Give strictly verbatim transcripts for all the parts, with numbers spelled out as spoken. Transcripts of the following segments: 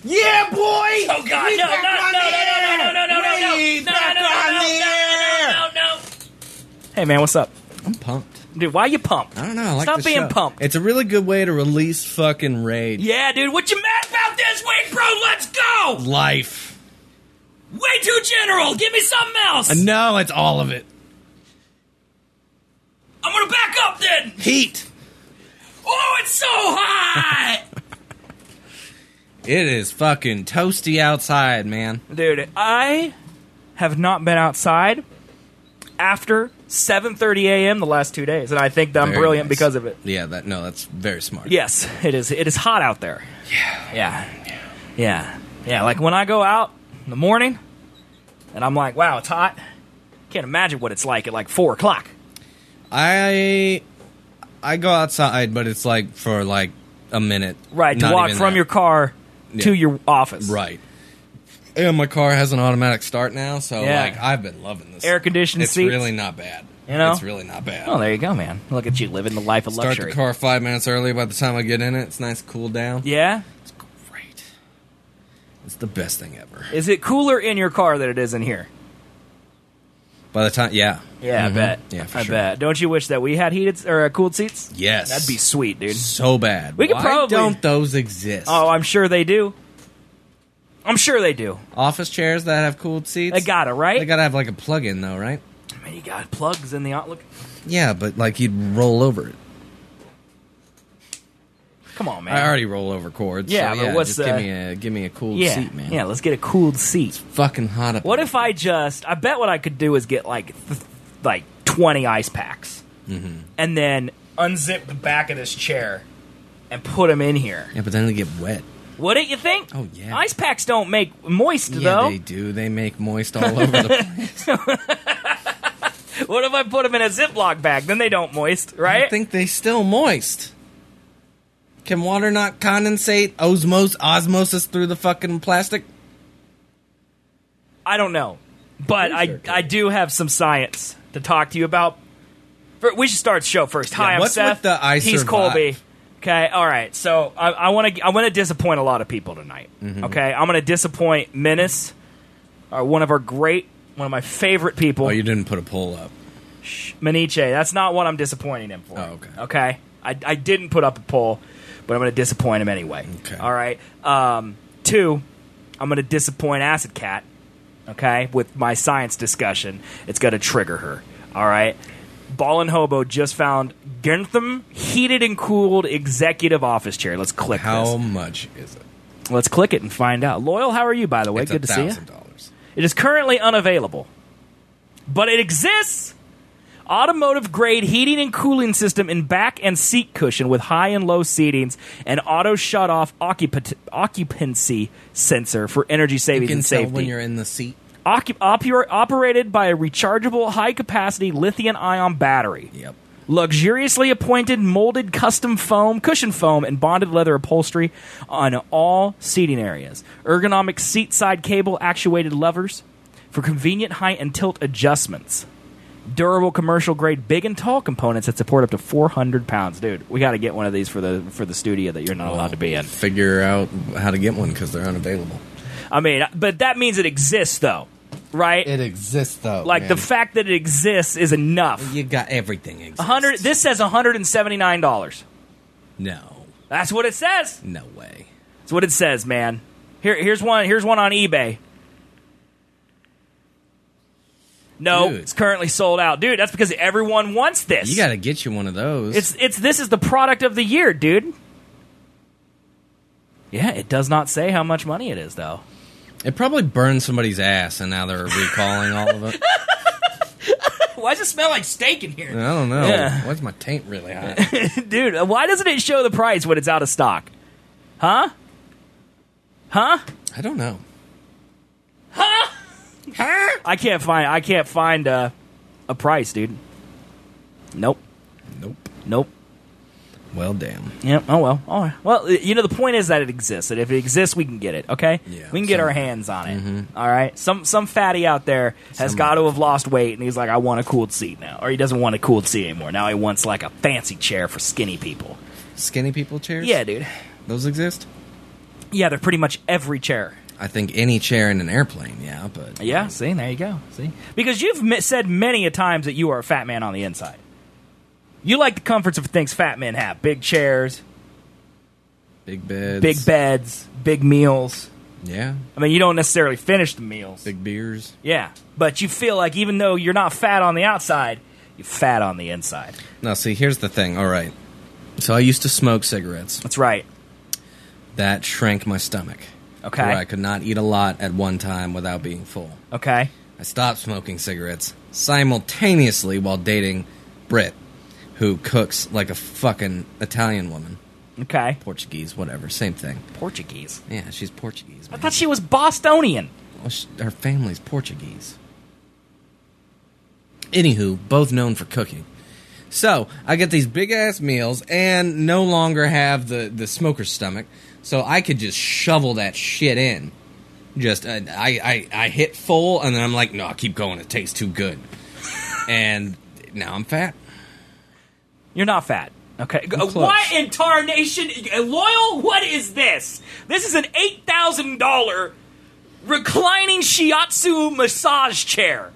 Yeah, boy! Oh, God, We no, back no, on no, the no, air! no, no, no, no, no, no, We no, back no, on no, the air! no, no, no. Hey, man, what's up? I'm pumped. Dude, why you pumped? I don't know. I like Stop the being show. pumped. It's a really good way to release fucking rage. Yeah, dude, what you mad about this week, bro? Let's go! Life. Way too general. Give me something else. No, it's all of it. I'm gonna back up then. Heat. Oh, it's so hot. It is fucking toasty outside, man. Dude, I have not been outside after seven thirty a.m. the last two days, and I think that I'm Very brilliant nice. because of it. Yeah, that no, that's very smart. Yes, it is. It is hot out there. Yeah. Yeah. Yeah. Yeah, like when I go out in the morning, and I'm like, wow, it's hot. Can't imagine what it's like at like four o'clock. I I go outside, but it's like for like a minute. Right, to Not walk even from that. your car Yeah. to your office. Right. And my car has an automatic start now, so Yeah. like I've been loving this. Air-conditioned It's seats. really not bad. You know? It's really not bad. Oh, there you go, man. Look at you living the life of Start luxury. the car five minutes early. By the time I get in it, it's nice, cool down. Yeah? It's great. It's the best thing ever. Is it cooler in your car than it is in here? By the time, yeah, Yeah, Mhm. I bet. Yeah, for I sure. bet. Don't you wish that we had heated or uh, cooled seats? Yes, That'd be sweet, dude. so bad. We could Why probably- don't those exist? Oh, I'm sure they do. I'm sure they do. Office chairs that have cooled seats. They gotta, right? They gotta have like a plug-in though, right? I mean, you got plugs in the outlook. Yeah, but like you'd roll over it. Come on, man. I already roll over cords. Yeah, so but yeah what's, just give uh, me a give me a cooled yeah, seat, man. yeah. Let's get a cooled seat. Fucking hot up. What there. if I just? I bet what I could do is get like, th- like twenty ice packs, Mm-hmm. and then unzip the back of this chair and put them in here. Yeah, but then they get wet. Wouldn't you think? Oh, yeah. Ice packs don't make moist Yeah, though. they do. They make moist all over the place. What if I put them in a Ziploc bag? Then they don't moist, right? I think they still moist. Can water not condensate osmos osmosis through the fucking plastic? I don't know, but I I do have some science to talk to you about. For- We should start the show first. Hi, Yeah, I'm what's Seth. with the I He's survive? Colby. Okay, all right. So I, I want to I want to disappoint a lot of people tonight. Mm-hmm. Okay, I'm going to disappoint Menace, or one of our great, one of my favorite people, Oh, you didn't put a poll up. Maniche. That's not what I'm disappointing him for. Oh, okay. Okay, I, I didn't put up a poll, but I'm going to disappoint him anyway. Okay. All right. Um, two, I'm going to disappoint Acid Cat. Okay, with my science discussion, it's going to trigger her. All right. Ball and Hobo just found Gerntham heated and cooled executive office chair. Let's click How this. much is it? Let's click it and find out. Loyal, how are you, by the way? It's Good a to see you. thousand dollars. It is currently unavailable, but it exists. Automotive grade heating and cooling system in back and seat cushion with high and low seatings and auto shut off occup- occupancy sensor for energy You savings can and tell safety. when you're in the seat. Occup- oper- operated by a rechargeable high capacity lithium ion battery. Yep. Luxuriously appointed molded custom foam, cushion foam, and bonded leather upholstery on all seating areas. Ergonomic seat side cable actuated levers for convenient height and tilt adjustments. Durable commercial grade big and tall components that support up to four hundred pounds. Dude, we got to get one of these for the for the studio that you're not allowed to be in. Figure out how to get one because they're unavailable. I mean, but that means it exists, though, right? It exists though. like man. the fact that it exists is enough. you got everything exists. one hundred. This says one hundred seventy-nine dollars. No, That's what it says. no way. That's what it says, man. Here, here's one. Here's one on eBay. No, Dude. it's currently sold out, dude. That's because everyone wants this. You got to get you one of those. It's it's this is the product of the year, dude. Yeah, it does not say how much money it is, though. It probably burned somebody's ass, and now they're recalling all of it. Why does it smell like steak in here, I don't know. Yeah. Why's my taint really hot? dude? Why doesn't it show the price when it's out of stock? Huh? Huh? I don't know. I can't find. I can't find uh, a price, dude. Nope. Nope. Nope. Well, damn. Yep. Oh well. All right. Well, you know the point is that it exists. That if it exists, we can get it. Okay. Yeah, We can get some- our hands on it. Mhm. All right. Some some fatty out there has Some- got to have lost weight, and he's like, I want a cooled seat now, or he doesn't want a cooled seat anymore. Now he wants like a fancy chair for skinny people. Skinny people chairs? Yeah, dude. Those exist? Yeah, they're pretty much every chair. I think any chair in an airplane, yeah, but... Yeah, see, there you go. See? Because you've m- said many a times that you are a fat man on the inside. You like the comforts of things fat men have. Big chairs. Big beds. Big beds. Big meals. Yeah. I mean, you don't necessarily finish the meals. Big beers. Yeah, but you feel like even though you're not fat on the outside, you're fat on the inside. No, see, here's the thing. All right. So I used to smoke cigarettes. That's right. That shrank my stomach. Okay. Where I could not eat a lot at one time without being full. Okay. I stopped smoking cigarettes simultaneously while dating Britt, who cooks like a fucking Italian woman. Okay. Portuguese, whatever, same thing. Portuguese? Yeah, she's Portuguese, man. I thought she was Bostonian. Well, she, her family's Portuguese. Anywho, both known for cooking. So, I get these big-ass meals and no longer have the, the smoker's stomach, so I could just shovel that shit in. Just, uh, I, I, I hit full, and then I'm like, no, keep going, it tastes too good. And now I'm fat. You're not fat. Okay. I'm close. What in tarnation? Loyal, what is this? This is an eight thousand dollars reclining shiatsu massage chair.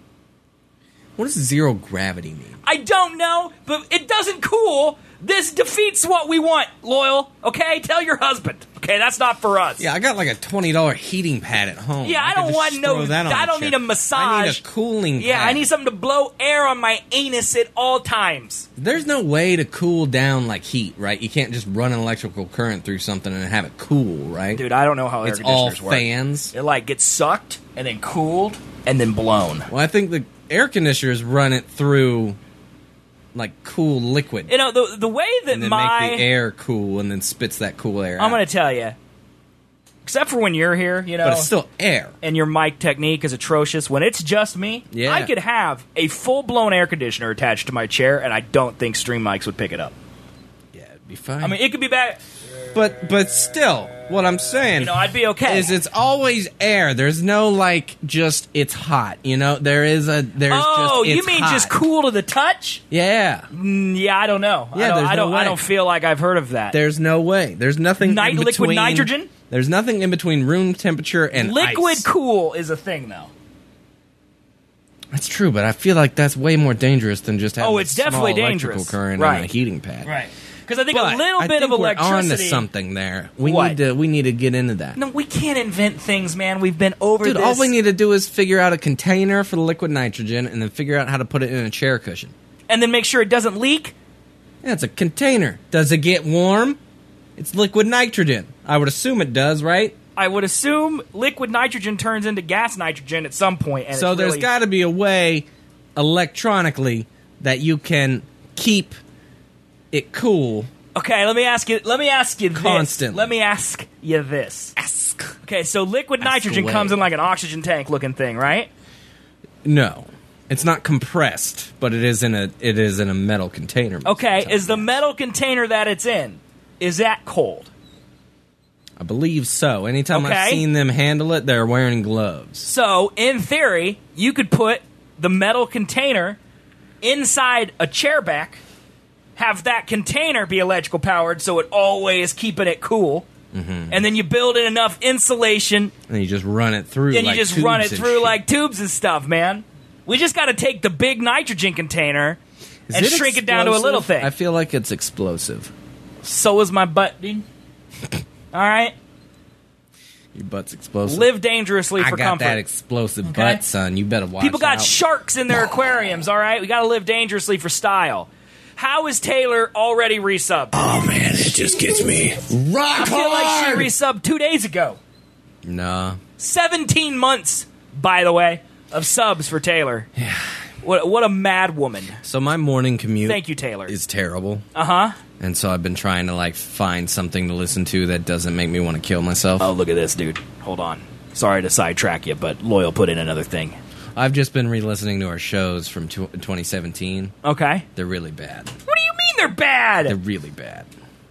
What does zero gravity mean? I don't know, but it doesn't cool. This defeats what we want, Loyal. Okay? Tell your husband. Okay, that's not for us. Yeah, I got like a twenty dollars heating pad at home. Yeah, I, I don't could want just no. throw that on I a don't chair. need a massage. I need a cooling Yeah, pad. I need something to blow air on my anus at all times. There's no way to cool down like heat, right? You can't just run an electrical current through something and have it cool, right? Dude, I don't know how air it's all conditioners work. fans. It like gets sucked and then cooled and then blown. Well, I think the air conditioners run it through like cool liquid. You know, the the way that and then my make the air cool and then spits that cool air I'm out. going to tell you, except for when you're here, you know, But it's still air. and your mic technique is atrocious. When it's just me, Yeah. I could have a full blown air conditioner attached to my chair, and I don't think Stream Mics would pick it up. Yeah, it'd be fine. I mean, it could be bad. but but still, what I'm saying You know, I'd be okay. is it's always air. There's no like just it's hot. You know, there is a there's oh, just you it's mean hot. just cool to the touch? Yeah. Mm, yeah, I don't know. Yeah, I don't, there's I don't, no I way. don't feel like I've heard of that. There's no way. There's nothing Night- in liquid between, nitrogen? There's nothing in between room temperature and Liquid ice. cool is a thing, though. That's true, but I feel like that's way more dangerous than just having Oh, a it's definitely small dangerous. electrical current Right. and a heating pad. Right. Because I think But a little I bit think of we're onto electricity. something there. We What? need to we need to get into that. No, we can't invent things, man. We've been over Dude, this. all we need to do is figure out a container for the liquid nitrogen and then figure out how to put it in a chair cushion. And then make sure it doesn't leak. Yeah, it's a container. Does it get warm? It's liquid nitrogen. I would assume it does, right? I would assume liquid nitrogen turns into gas nitrogen at some point. And So it's there's really- got to be a way electronically that you can keep it cool. Okay, let me ask you. Let me ask you this. Constantly. Let me ask you this. Ask. Okay, so liquid Ask nitrogen away. comes in like an oxygen tank looking thing, right? No, it's not compressed, but it is in a it is in a metal container. most Okay, of the time, is the yes. metal container that it's in, is that cold? I believe so. Anytime Okay. I've seen them handle it, they're wearing gloves. So, in theory, you could put the metal container inside a chair back, have that container be electrical powered so it always keeping it cool, Mm-hmm. and then you build in enough insulation, And you just run it through. and like you just tubes run it and through shit. like tubes and stuff, man. We just got to take the big nitrogen container Is and it shrink it down to a little explosive? thing. I feel like it's explosive. So is my butt, dude. All right? Your butt's explosive. Live dangerously I for got comfort. that explosive Okay. butt, son. You better watch People got out. sharks in their aquariums, all right? We got to live dangerously for style. How is Taylor already resubbed? Oh man, it just gets me. Rock I feel like she hard! resubbed two days ago. Nah. seventeen months, by the way, of subs for Taylor. Yeah. What, what a mad woman. So my morning commute Thank you, Taylor. is terrible. Uh-huh. And so I've been trying to like find something to listen to that doesn't make me want to kill myself. Oh, look at this, dude. Hold on. Sorry to sidetrack you, but Loyal put in another thing. I've just been re-listening to our shows from tw- twenty seventeen. Okay. They're really bad. What do you mean they're bad? They're really bad.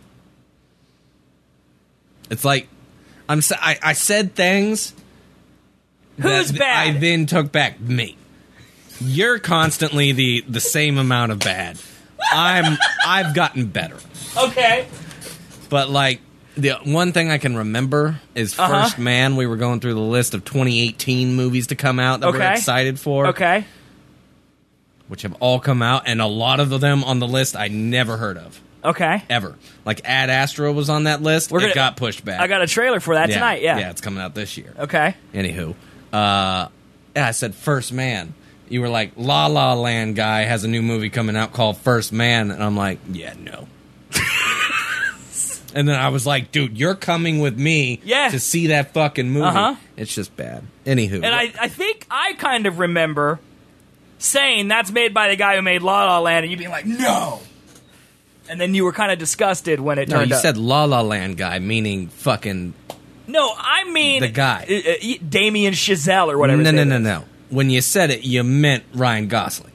It's like I'm. s- I, I said things. Who's that bad? I then took back me. You're constantly the the same amount of bad. I'm. I've gotten better, Okay. but like The one thing I can remember is Uh-huh. First Man. We were going through the list of twenty eighteen movies to come out that we're Okay. excited for, Okay. which have all come out, and a lot of them on the list I never heard of. Okay. Ever. Like Ad Astra was on that list. We're it gonna- got pushed back. I got a trailer for that yeah, tonight. Yeah. Yeah, it's coming out this year. Okay. Anywho. Uh, yeah, I said First Man. You were like, La La Land guy has a new movie coming out called First Man. And I'm like, yeah, no. And then I was like, dude, you're coming with me Yeah. to see that fucking movie. Uh-huh. It's just bad. Anywho. And I, I think I kind of remember saying that's made by the guy who made La La Land, and you being like, no. And then you were kind of disgusted when it no, turned you up. said La La Land guy, meaning fucking... No, I mean The guy. uh, uh, Damien Chazelle or whatever. No, his no, name no, is. no. When you said it, you meant Ryan Gosling.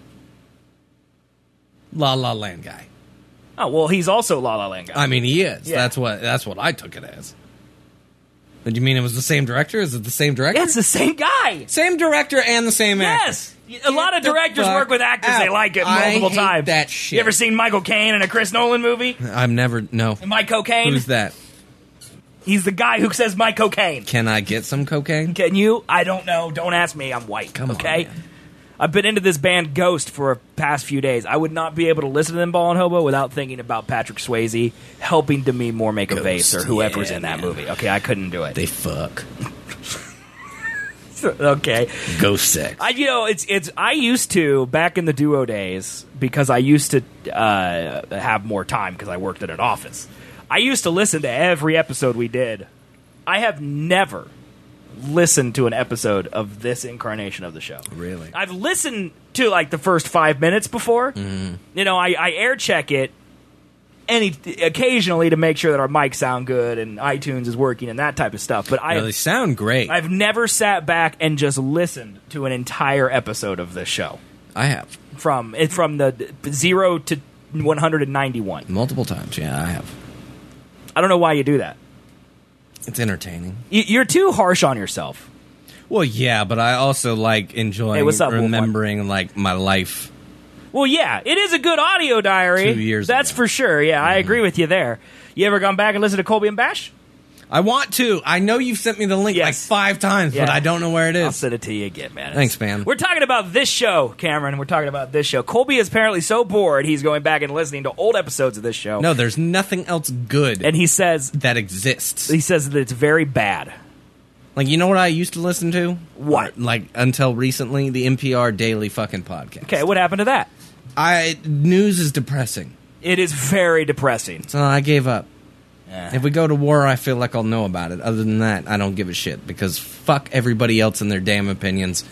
La La Land guy. Oh well, he's also La La Land guy. I mean, he is. Yeah. That's what That's what I took it as. Did you mean it was the same director? Is it the same director? Yeah, it's the same guy. Same director and the same actor. Yes. A lot of Get the directors fuck work with actors they out. like it I multiple hate times. that shit. You ever seen Michael Caine in a Chris Nolan movie? I've never... No. Mike Cocaine? Who's that? He's the guy who says Mike Cocaine. Can I get some cocaine? Can you? I don't know. Don't ask me. I'm white. Come on, okay? man. I've been into this band Ghost for a past few days. I would not be able to listen to them Ball and Hobo without thinking about Patrick Swayze helping Demi Moore make a Ghost, vase or whoever's yeah, in that man. movie. Okay, I couldn't do it. They fuck. Okay. Ghost sex. I, you know, it's it's. I used to back in the duo days because I used to uh, have more time because I worked at an office. I used to listen to every episode we did. I have never listened to an episode of this incarnation of the show. Really? I've listened to like the first five minutes before. Mm-hmm. You know, I, I air check it any occasionally to make sure that our mics sound good and iTunes is working and that type of stuff. But I No, they sound great. I've never sat back and just listened to an entire episode of this show I have. from it from the zero to one hundred ninety-one. Multiple times, yeah, I have. I don't know why you do that. It's entertaining. You- You're too harsh on yourself. Well, yeah, but I also like enjoying Hey, what's up, Wolfman? remembering like my life. Well, yeah, it is a good audio diary. Two years That's ago. for sure. Yeah, I agree with you there. You ever gone back and listened to Colby and Bash? I want to. I know you've sent me the link Yes. like five times, Yeah. but I don't know where it I'll is. send it to you again, man. Thanks, man. We're talking about this show, Cameron. We're talking about this show. Colby is apparently so bored he's going back and listening to old episodes of this show. No, there's nothing else good And he says that exists. he says that it's very bad. Like, you know what I used to listen to? What? Or, like, until recently, the N P R Daily fucking podcast. Okay, what happened to that? I news is depressing, It is very depressing. so I gave up. Yeah. If we go to war, I feel like I'll know about it. Other than that, I don't give a shit because fuck everybody else and their damn opinions.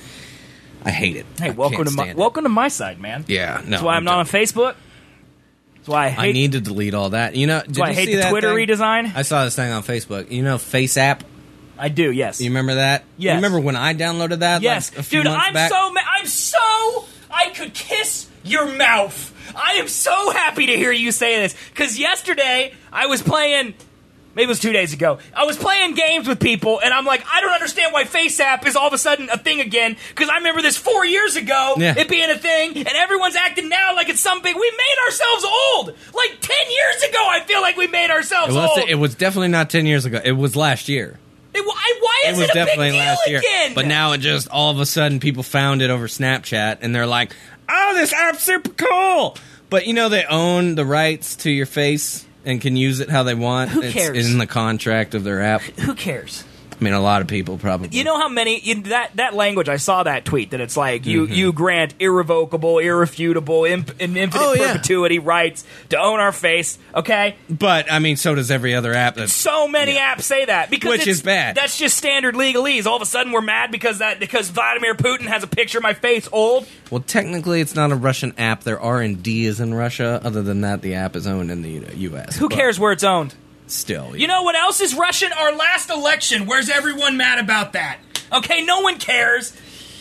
I hate it. Hey, I welcome can't to my stand it. welcome to my side, man. Yeah, no. That's why I'm not on done. Facebook. That's why I hate. I need to delete all that. You know, did why I you hate see the that Twitter thing? redesign. I saw this thing on Facebook. You know, Face App. I do. Yes. You remember that? Yes. You remember when I downloaded that? Yes, like, a few dude. months I'm back? so ma- I'm so I could kiss your mouth. I am so happy to hear you say this because yesterday I was playing. Maybe it was two days ago. I was playing games with people, and I'm like, I don't understand why FaceApp is all of a sudden a thing again. Because I remember this four years ago, Yeah. it being a thing, and everyone's acting now like it's some big. We made ourselves old. Like ten years ago, I feel like we made ourselves It was, old. it was definitely not ten years ago. It was last year. It- why, why It is was it, a definitely big deal last year. again? But now it just, all of a sudden, people found it over Snapchat, and they're like, oh, this app's super cool! But, you know, they own the rights to your face and can use it how they want. Who It's cares? in the contract of their app. who cares? I mean, a lot of people probably. You know how many you, that that language? I saw that tweet that it's like you Mm-hmm. you grant irrevocable, irrefutable, imp, and infinite Oh, yeah. perpetuity rights to own our face. Okay, But, I mean, so does every other app. That's, so many apps say that because Which it's- is bad. That's just standard legalese. All of a sudden, we're mad because that because Vladimir Putin has a picture of my face old. well, technically, it's not a Russian app. Their R and D is in Russia. Other than that, the app is owned in the U S Who But cares where it's owned? Still. You know what else is Russian? Our last election. Where's everyone mad about that? Okay, no one cares.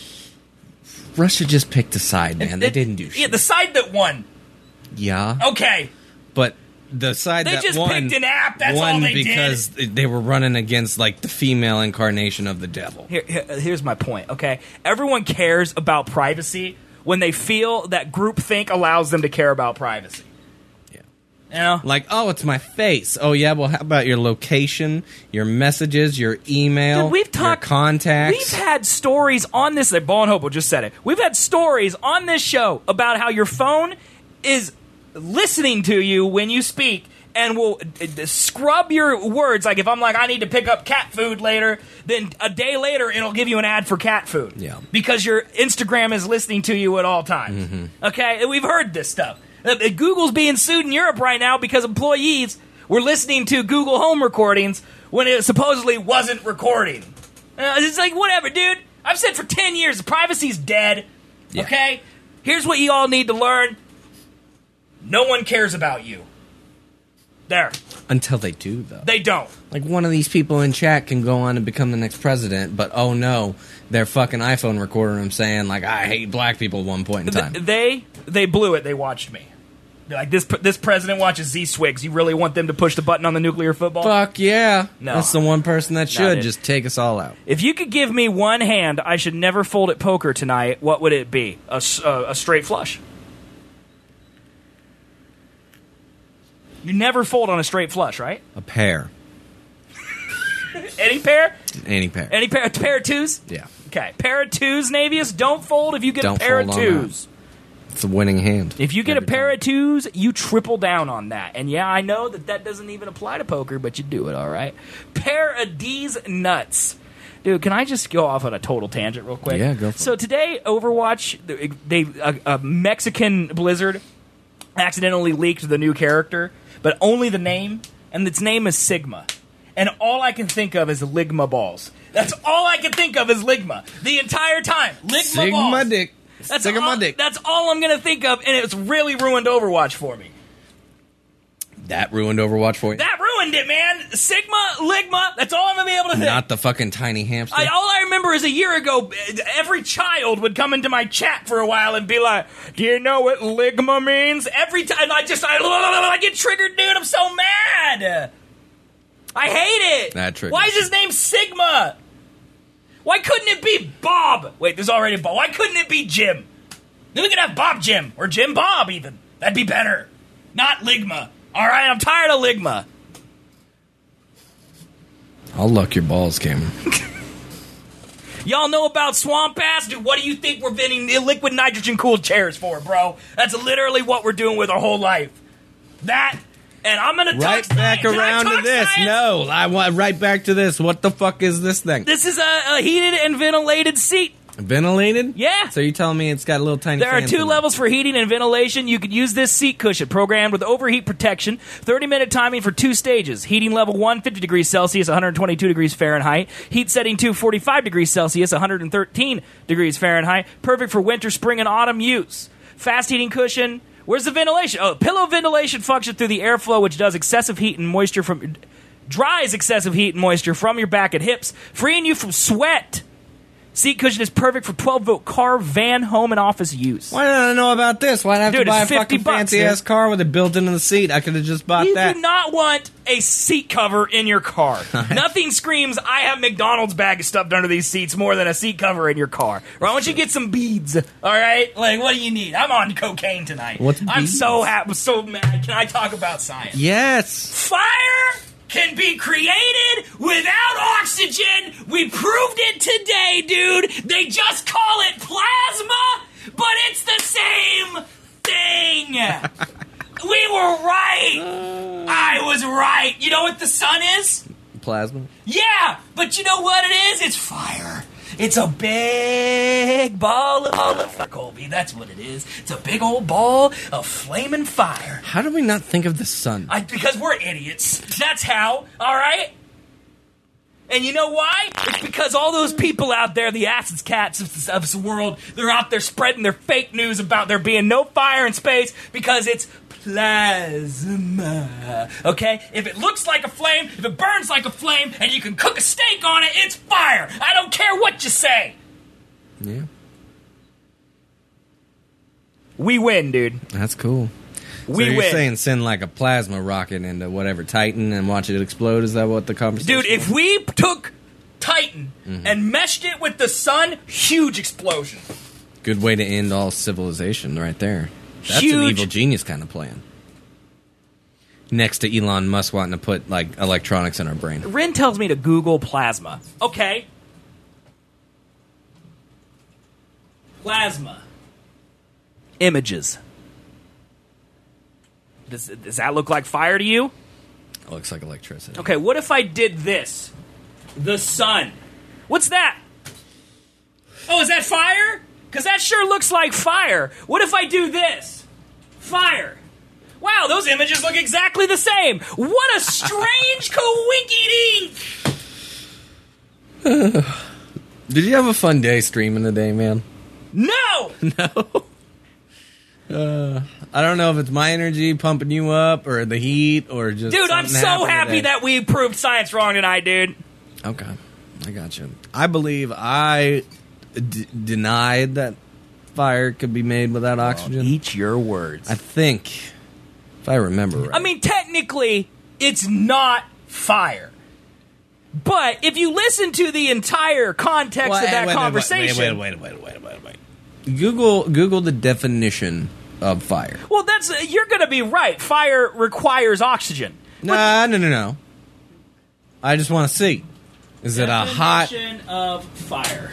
Russia just picked a side, man. They It- didn't do Yeah, shit. the side that won. Yeah. Okay. But the side They that just won picked an app, that's won all they did. because they were running against like the female incarnation of the devil. Here, here- here's my point, okay? Everyone cares about privacy when they feel that groupthink allows them to care about privacy. Yeah. You know? Like, oh, it's my face. Oh, yeah, well, how about your location, your messages, your email, Dude, we've talked, your contacts? We've had stories on this, like Ball and Hobo just said it. We've had stories on this show about how your phone is listening to you when you speak and will uh, scrub your words. Like if I'm like, I need to pick up cat food later, then a day later it'll give you an ad for cat food. Yeah. Because your Instagram is listening to you at all times. Mm-hmm. Okay? We've heard this stuff. Uh, Google's being sued in Europe right now because employees were listening to Google Home recordings when it supposedly wasn't recording. Uh, it's like, whatever, dude. I've said for ten years, privacy's dead. Yeah. Okay? Here's what you all need to learn. No one cares about you. There. Until they do, though. They don't. Like, one of these people in chat can go on and become the next president, but oh no, their fucking iPhone recording them saying, like, I hate black people at one point in time. Th- they they blew it. They watched me. They're like, this this president watches Z-Swigs. You really want them to push the button on the nuclear football? Fuck yeah. No. That's the one person that should it. just take us all out. If you could give me one hand I should never fold at poker tonight, what would it be? A, s- uh, a straight flush. You never fold on a straight flush, right? A pair. Any pair? Any pair. Any pair? A pair of twos? Yeah. Okay. Pair of twos, Navius. Don't fold if you get Don't a pair of fold on twos. It's a winning hand. If you get a Every pair time. of twos, you triple down on that. And yeah, I know that that doesn't even apply to poker, but you do it, all right? Pair of D's nuts. Dude, can I just go off on a total tangent real quick? Yeah, go for so it. today, Overwatch, they a, a Mexican Blizzard accidentally leaked the new character, but only the name, and its name is Sigma. And all I can think of is Ligma balls. That's all I can think of is Ligma. The entire time. Ligma Sigma balls. dick. That's Sigma all, dick. That's all I'm going to think of, and it's really ruined Overwatch for me. That ruined Overwatch for you? That ruined it, man. Sigma, Ligma, that's all I'm going to be able to think. Not the fucking tiny hamster. I, all I remember is a year ago, every child would come into my chat for a while and be like, do you know what Ligma means? Every time, I just, I, I get triggered, dude. I'm so mad. I hate it. That triggers Why is his name Sigma? Why couldn't it be Bob? Wait, there's already Bob. Why couldn't it be Jim? Then we could have Bob Jim, or Jim Bob even. That'd be better. Not Ligma. All right, I'm tired of Ligma. I'll luck your balls, Cameron. Y'all know about Swamp Ass? Dude, what do you think we're vending liquid nitrogen cooled chairs for, bro? That's literally what we're doing with our whole life. That, and I'm gonna Right talk back science. Can I around to talk this. science? No, I want right back to this. What the fuck is this thing? This is a, a heated and ventilated seat. Ventilated? Yeah. So you're telling me it's got a little tiny There are fans two in it. levels for heating and ventilation. You could use this seat cushion, programmed with overheat protection, thirty minute timing for two stages. Heating level one, fifty degrees Celsius, one hundred twenty-two degrees Fahrenheit. Heat setting two, forty-five degrees Celsius, one hundred thirteen degrees Fahrenheit. Perfect for winter, spring, and autumn use. Fast heating cushion. Where's the ventilation? Oh, pillow ventilation function through the airflow, which does excessive heat and moisture from... dries excessive heat and moisture from your back and hips, freeing you from sweat. Seat cushion is perfect for twelve volt car, van, home, and office use. Why did I know about this? Why'd I have Dude, to buy a it's fifty fucking bucks, fancy dude. ass car with it built into the seat? I could have just bought You that. do not want a seat cover in your car. Nothing screams, I have McDonald's bag stuffed under these seats more than a seat cover in your car. Or why don't you get some beads, all right? Like, what do you need? I'm on cocaine tonight. What's I'm beads? so happy, so mad. Can I talk about science? Yes. Fire can be created without oxygen. We proved it today, dude. They just call it plasma, but it's the same thing. We were right. I was right. You know what the sun is? Plasma. Yeah, but you know what it is? It's fire. It's a big ball of fire, Colby. That's what it is. It's a big old ball of flaming fire. How did we not think of the sun? I, because we're idiots. That's how, all right? And you know why? It's because all those people out there, the acids cats of the, of the world, they're out there spreading their fake news about there being no fire in space because it's plasma. Okay? If it looks like a flame, if it burns like a flame, and you can cook a steak on it, it's fire. I don't care what you say. Yeah. We win, dude. That's cool. We so you're win. saying send like a plasma rocket into whatever Titan and watch it explode? Is that what the conversation Dude, if was? we took Titan Mm-hmm. and meshed it with the sun, huge explosion. Good way to end all civilization right there. That's Huge. an evil genius kind of plan. next to Elon Musk wanting to put like electronics in our brain. Rin tells me to Google plasma. Okay. Plasma. Images. Does, does that look like fire to you? It looks like electricity. Okay, what if I did this? The sun. What's that? Oh, is that fire? Because that sure looks like fire. What if I do this? Fire. Wow, those images look exactly the same. What a strange coinky-dink. Did you have a fun day streaming today, man? No! No. Uh, I don't know if it's my energy pumping you up or the heat or just. Dude, I'm so happy today. that we proved science wrong tonight, dude. Okay, I got you. I believe I d- denied that fire could be made without oxygen. Eat your words. I think, if I remember right. I mean, technically, it's not fire. But if you listen to the entire context Well, of that wait, conversation... Wait, wait, wait, wait, wait, wait, wait, wait. Google, Google the definition of fire. Well, that's you're going to be right. Fire requires oxygen. Nah, no, no, no. I just want to see. Is it a hot... Definition of fire.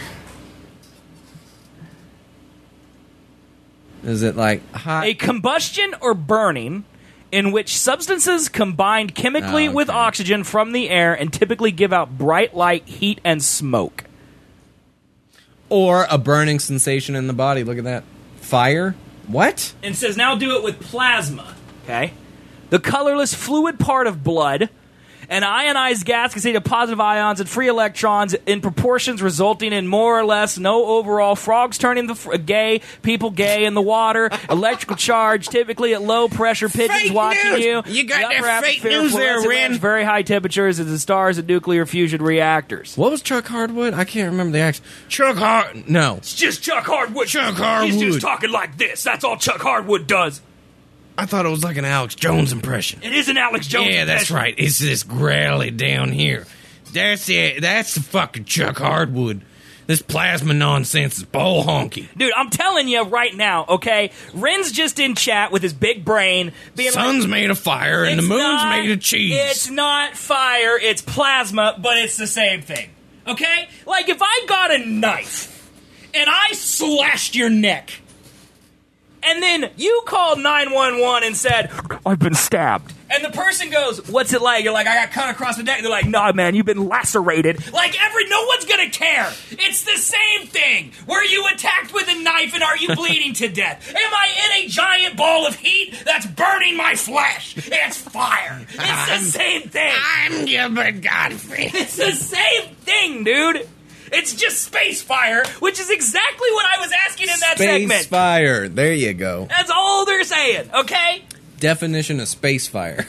Is it like hot... A combustion or burning in which substances combined chemically Oh, okay. with oxygen from the air and typically give out bright light, heat, and smoke. Or a burning sensation in the body. Look at that. Fire? What? And says now do it with plasma. Okay? The colorless fluid part of blood. An ionized gas contains of positive ions and free electrons in proportions resulting in more or less no overall. Frogs turning the fr- gay, people gay in the water. Electrical charge, typically at low pressure. Pigeons Fake watching news! you. You got The upper that fake atmosphere, news there, fluorescent Ren. lamps, very high temperatures as the stars of nuclear fusion reactors. What was Chuck Hardwood? I can't remember the accent. Chuck Hard... No. It's just Chuck Hardwood. Chuck Hardwood. He's just talking like this. That's all Chuck Hardwood does. I thought it was like an Alex Jones impression. It is an Alex Jones Yeah, that's impression. right. It's this growly down here. That's it. That's the fucking Chuck Hardwood. This plasma nonsense is bull honky. Dude, I'm telling you right now, okay? Ren's just in chat with his big brain being like... Sun's made of fire and the It's moon's not- made of cheese. It's not fire, it's plasma, but it's the same thing. Okay? Like, if I got a knife and I slashed your neck, and then you called nine one one and said, I've been stabbed. And the person goes, what's it like? You're like, I got cut across the neck. They're like, nah, man, you've been lacerated. Like, every, no one's gonna care. It's the same thing. Were you attacked with a knife and are you bleeding to death? Am I in a giant ball of heat that's burning my flesh? It's fire. It's I'm- the same thing. I'm Gilbert Godfrey. It's the same thing, dude. It's just space fire, which is exactly what I was asking in that Space segment. fire. There you go. That's all they're saying, okay? Definition of space fire.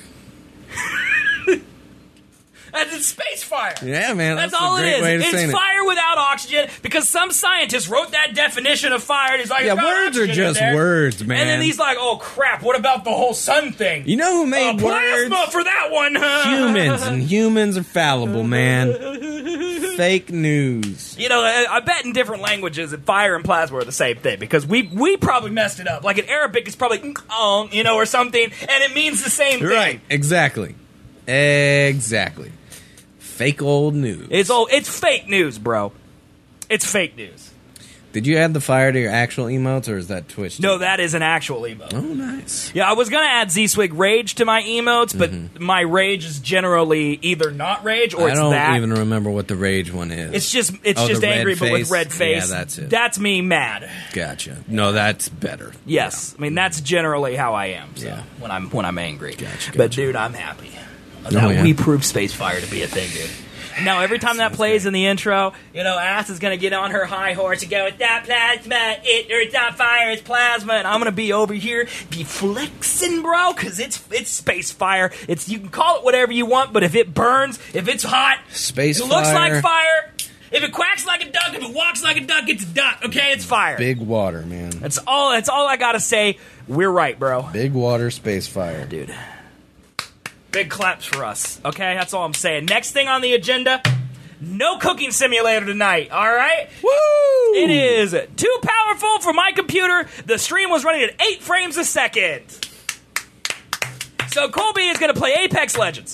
That's it's space fire. Yeah, man. That's, That's all a great it is. way to It's say it. fire without oxygen because some scientist wrote that definition of fire and he's like, Yeah, "It's got words are oxygen in just there." words, man. And then he's like, oh crap, what about the whole sun thing? You know who made Uh, plasma words? for that one. Humans, and humans are fallible, man. Fake news. You know, I, I bet in different languages that fire and plasma are the same thing because we we probably messed it up. Like in Arabic, it's probably um, you know, or something, and it means the same thing. Right, exactly. Exactly. Fake old news. It's all it's fake news, bro. It's fake news. Did you add the fire to your actual emotes, or is that Twitch? No, that is an actual emote. Oh, nice. Yeah, I was gonna add Z-Swig Rage to my emotes, but my rage is generally either not rage or Mm-hmm. I it's don't that. even remember what the rage one is. It's just it's Oh, just the red angry, but with face? red face. Yeah, that's it. That's me mad. Gotcha. No, that's better. Yes, I mean that's generally how I am. So, Yeah. when I'm when I'm angry. Gotcha, But gotcha. dude, I'm happy. Oh, That yeah. we proved space fire to be a thing, dude. Now, every time that plays in the intro, you know, Ass is going to get on her high horse and go, it's not plasma, it, or it's not fire, it's plasma, and I'm going to be over here, be flexing, bro, because it's it's space fire. It's You can call it whatever you want, but if it burns, if it's hot, Space if it looks fire. like fire, if it quacks like a duck, if it walks like a duck, it's a duck, okay? It's fire. Big water, man. That's all, that's all I got to say. We're right, bro. Big water, space fire. Dude. Big claps for us. Okay, that's all I'm saying. Next thing on the agenda, no cooking simulator tonight, alright? Woo! It is too powerful for my computer. The stream was running at eight frames a second. So So Colby is going to play Apex Legends.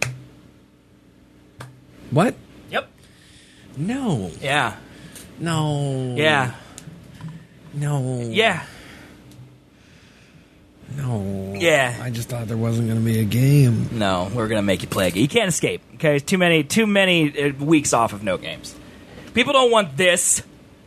What? Yep. No. Yeah. No. Yeah. No. Yeah. No. Yeah. I just thought there wasn't going to be a game. No, we're going to make you play a game. You can't escape. Okay, too many, too many uh, weeks off of no games. People don't want this.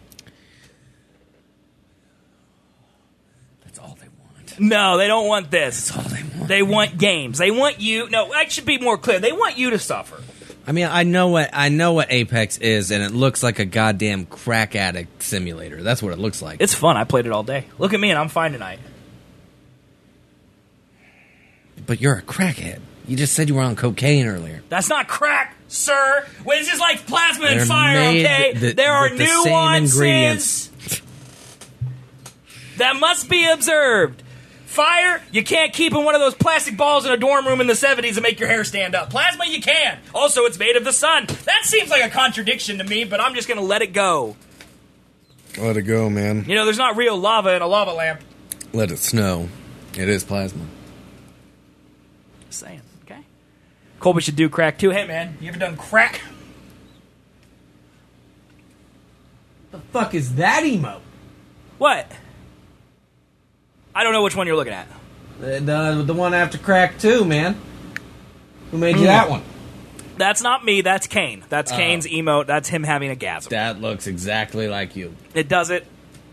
That's all they want. No, they don't want this. That's all they want. They want games. They want you. No, I should be more clear. They want you to suffer. I mean, I know what I know what Apex is, and it looks like a goddamn crack addict simulator. That's what it looks like. It's fun. I played it all day. Look at me, and I'm fine tonight. But you're a crackhead. You just said you were on cocaine earlier. That's not crack, sir. Wait, this is like plasma and They're fire, made okay? the- there are with the same nuances ingredients. that must be observed. Fire, you can't keep in one of those plastic balls in a dorm room in the seventies and make your hair stand up. Plasma, you can. Also, it's made of the sun. That seems like a contradiction to me, but I'm just going to let it go. Let it go, man. You know, there's not real lava in a lava lamp. Let it snow. It is plasma. Just saying, okay? Colby should do crack, too. Hey, man, you ever done crack? The fuck is that emote? What? I don't know which one you're looking at. The, the, the one after crack too, man. Who made you that one? That's not me. That's Kane. That's Oh. Kane's emote. That's him having a gasm. That looks exactly like you. It does it.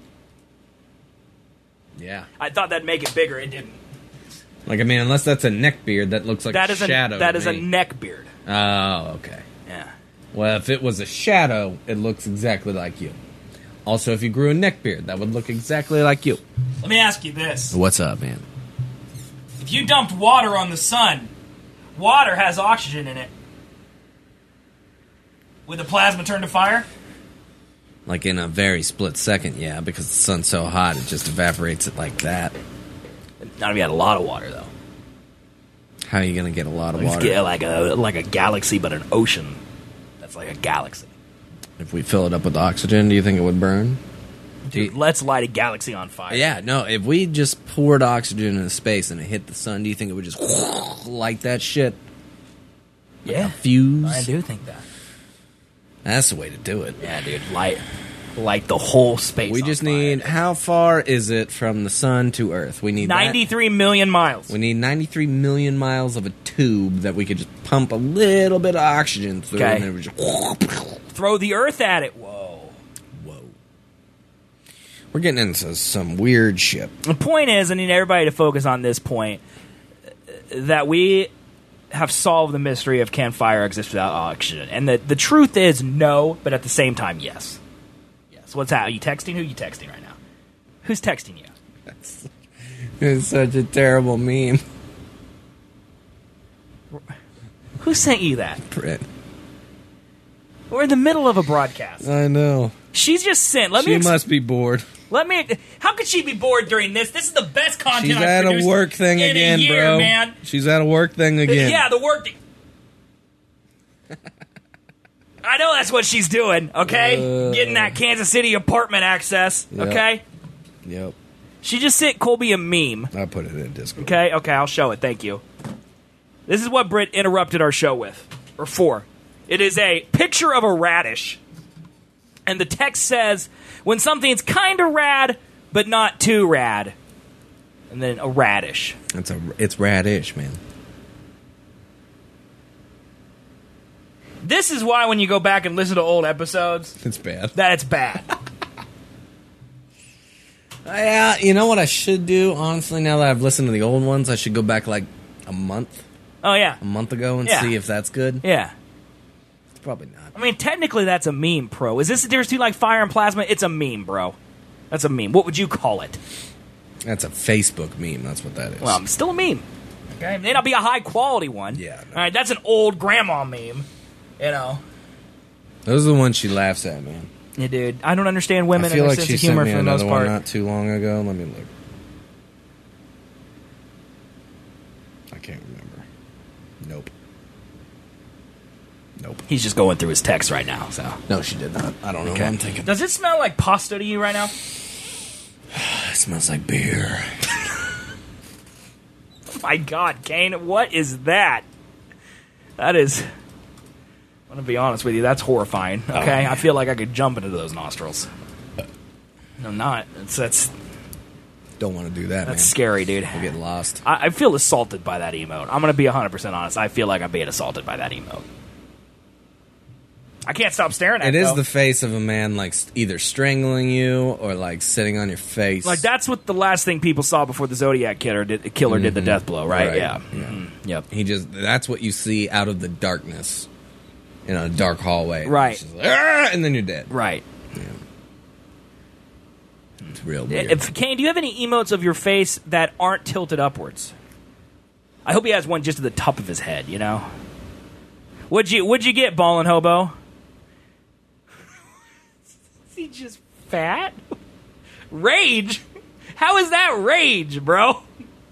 Yeah. I thought that'd make it bigger. It didn't. Like, I mean, unless that's a neck beard, that looks like That a is a shadow. that to is a me. neck beard. Oh, okay. Yeah. Well, if it was a shadow, it looks exactly like you. Also, if you grew a neck beard, that would look exactly like you. Let me ask you this: What's up, man? if you dumped water on the sun, water has oxygen in it. Would the plasma turn to fire? Like in a very split second, yeah, because the sun's so hot, it just evaporates it like that. Not if you had a lot of water, though. How are you going to get a lot of Let's water? get like a like a galaxy, but an ocean. That's like a galaxy. If we fill it up with oxygen, do you think it would burn? Do Dude, you- let's light a galaxy on fire. yeah, no, if we just poured oxygen into space and it hit the sun, do you think it would just light that shit? yeah. Fuse? I do think that. That's the way to do it. Yeah, dude, light, light the whole space. We on just fire. need, how far is it from the sun to Earth? We need that. ninety-three million miles. We need ninety-three million miles of a tube that we could just pump a little bit of oxygen through, Okay. and it would just Throw the Earth at it. Whoa. whoa. We're getting into some weird shit. The point is, I need everybody to focus on this point, that we have solved the mystery of can fire exist without oxygen. And the, the truth is no, but at the same time, yes. Yes. What's that? Are you texting? Who are you texting right now? Who's texting you? It's such a terrible meme. Who sent you that? Brit. We're in the middle of a broadcast. I know. She's just sent. Let She me. Ex- must be bored. let me. How could she be bored during this? This is the best content She's I've at a produced work thing in again, a year, bro. man. She's at a work thing again. Yeah, the work. I know that's what she's doing. Okay, Uh. getting that Kansas City apartment access. Yep. Okay, Yep. she just sent Colby a meme. I put it in Discord. Okay, okay, I'll show it. Thank you. This is what Britt interrupted our show with, or for. It is a picture of a radish, and the text says, "When something's kind of rad, but not too rad," and then a radish. It's a it's radish, man. This is why when you go back and listen to old episodes, It's bad. that it's bad. Yeah, you know what I should do, honestly, now that I've listened to the old ones, I should go back like a month, Oh yeah, a month ago and Yeah. see if that's good. yeah. It's probably not. I mean, technically, that's a meme, pro. Is this the difference between like fire and plasma? It's a meme, bro. That's a meme. What would you call it? That's a Facebook meme. That's what that is. Well, it's still a meme. Okay, it may not be a high quality one. Yeah, no. All right, that's an old grandma meme. You know. Those are the ones she laughs at, man. Yeah, dude. I don't understand women I and feel their like sense she of humor sent me for the most another one part. not too long ago. Let me look. I can't remember. Nope. Nope. He's just going through his text right now. So, No, she did not. I don't know Okay. what I'm thinking. does it smell like pasta to you right now? It smells like beer. my God, Kane, what is that? That is... I'm going to be honest with you, that's horrifying, okay? Oh, I feel like I could jump into those nostrils. No, I'm not. It's, that's... Don't want to do that, That's man. scary, dude. We'll get lost. I, I feel assaulted by that emote. I'm going to be one hundred percent honest. I feel like I'm being assaulted by that emote. I can't stop staring at it, It is though. the face of a man, like, either strangling you or, like, sitting on your face. Like, that's what the last thing people saw before the Zodiac Killer did, killer mm-hmm. did the death blow, right? right. Yeah. yeah. Mm-hmm. Yep. He just, that's what you see out of the darkness in a dark hallway. Right. It's just like, "Arr!" And then you're dead. Right. Yeah. It's real weird. If, Kane, do you have any emotes of your face that aren't tilted upwards? I hope he has one just at the top of his head, you know? What'd you, what'd you get, Ballin' Hobo? Is he just fat? Rage? How is that rage, bro?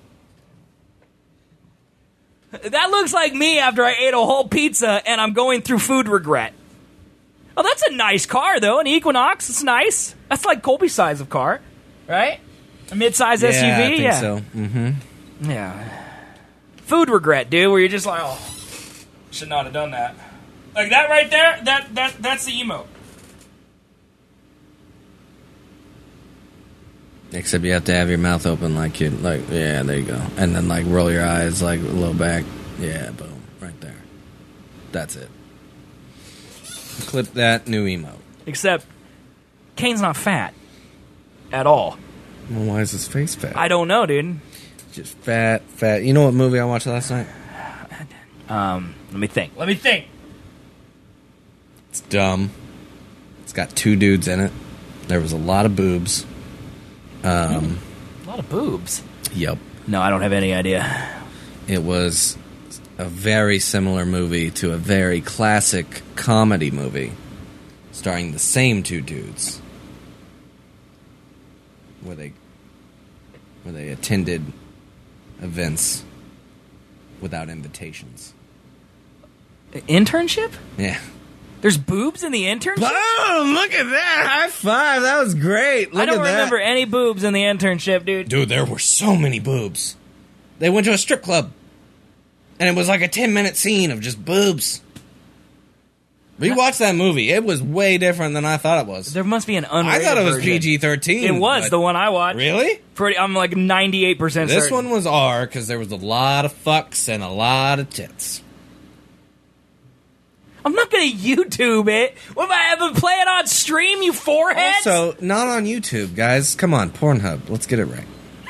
That looks like me after I ate a whole pizza and I'm going through food regret. Oh, that's a nice car, though. An Equinox. It's nice. That's like Colby's size of car, right? A mid-size yeah, S U V? I think yeah. so. Mm-hmm. Yeah. Food regret, dude, where you're just like, oh, should not have done that. Like that right there, that, that that's the emote. Except you have to have your mouth open like you, like, yeah, there you go. And then, like, roll your eyes, like, a little back. Yeah, boom. Right there. That's it. Clip that, new emote. Except, Kane's not fat. At all. Well, why is his face fat? I don't know, dude. Just fat, fat. You know what movie I watched last night? Um, let me think. Let me think. It's dumb. It's got two dudes in it. There was a lot of boobs. Um, a lot of boobs. Yep. No, I don't have any idea. It was a very similar movie to a very classic comedy movie starring the same two dudes, where they where they attended events without invitations. Internship? Yeah. There's boobs in the internship? Boom! Look at that! High five! That was great. Look I don't at that. remember any boobs in the internship, dude. Dude, there were so many boobs. They went to a strip club, and it was like a ten-minute scene of just boobs. We watched that movie. It was way different than I thought it was. There must be an unrated I thought it was version. P G thirteen. It was, the one I watched. Really? Pretty, I'm like ninety-eight percent This certain. one was R, because there was a lot of fucks and a lot of tits. I'm not going to YouTube it. What am I having play it on stream, you foreheads? Also, not on YouTube, guys. Come on, Pornhub. Let's get it right.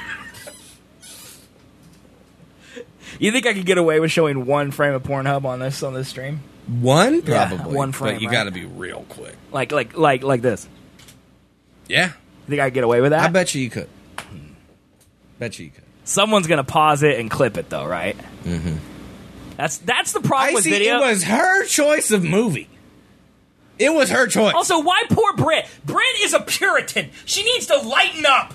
You think I could get away with showing one frame of Pornhub on this on this stream? One? Yeah, Probably. one frame, But you right? got to be real quick. Like like like like this. Yeah. You think I could get away with that? I bet you you could. Bet you you could. Someone's going to pause it and clip it, though, right? Mm-hmm. That's that's the problem I with see. video. It was her choice of movie. It was her choice. Also, why poor Brit? Brit is a Puritan. She needs to lighten up.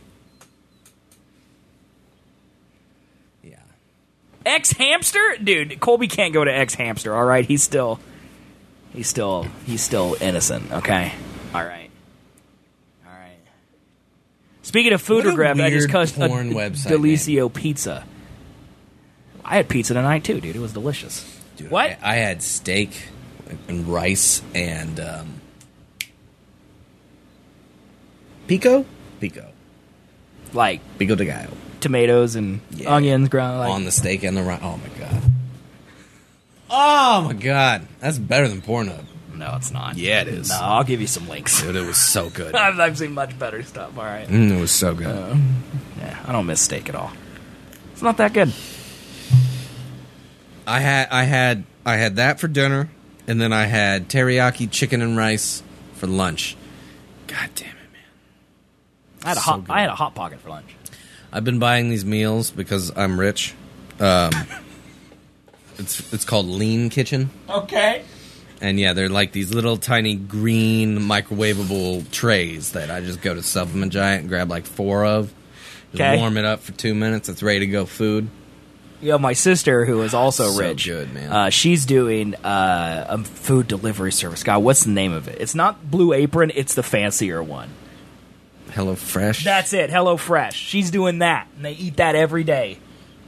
Yeah. X Hamster, dude. Colby can't go to X Hamster. All right, he's still, he's still, he's still innocent. Okay, all right, all right. Speaking of food What a regret, I just weird cussed a porn website Delicio pizza. I had pizza tonight too, dude. It was delicious. Dude, What? I, I had steak and rice and um, pico, pico, Like pico de gallo tomatoes and Yeah. onions ground. Like, on the steak and the rice. Oh my god. Oh my god, that's better than Pornhub. no, it's not. Yeah, it is. No, I'll give you some links. Dude, it was so good. I've, I've seen much better stuff. All right. Mm, it was so good. Uh, yeah, I don't miss steak at all. It's not that good. I had I had I had that for dinner, and then I had teriyaki chicken and rice for lunch. God damn it, man! I had a So hot. good. I had a hot pocket for lunch. I've been buying these meals because I'm rich. Um, it's it's called Lean Kitchen, Okay. and yeah, they're like these little tiny green microwavable trays that I just go to Supplement Giant and grab like four of. Just Okay. warm it up for two minutes. It's ready to go. Food. You know, my sister, who is also So rich, good, man. Uh, she's doing uh, a food delivery service. God, what's the name of it? It's not Blue Apron. It's the fancier one. Hello Fresh. That's it. Hello Fresh. She's doing that, and they eat that every day.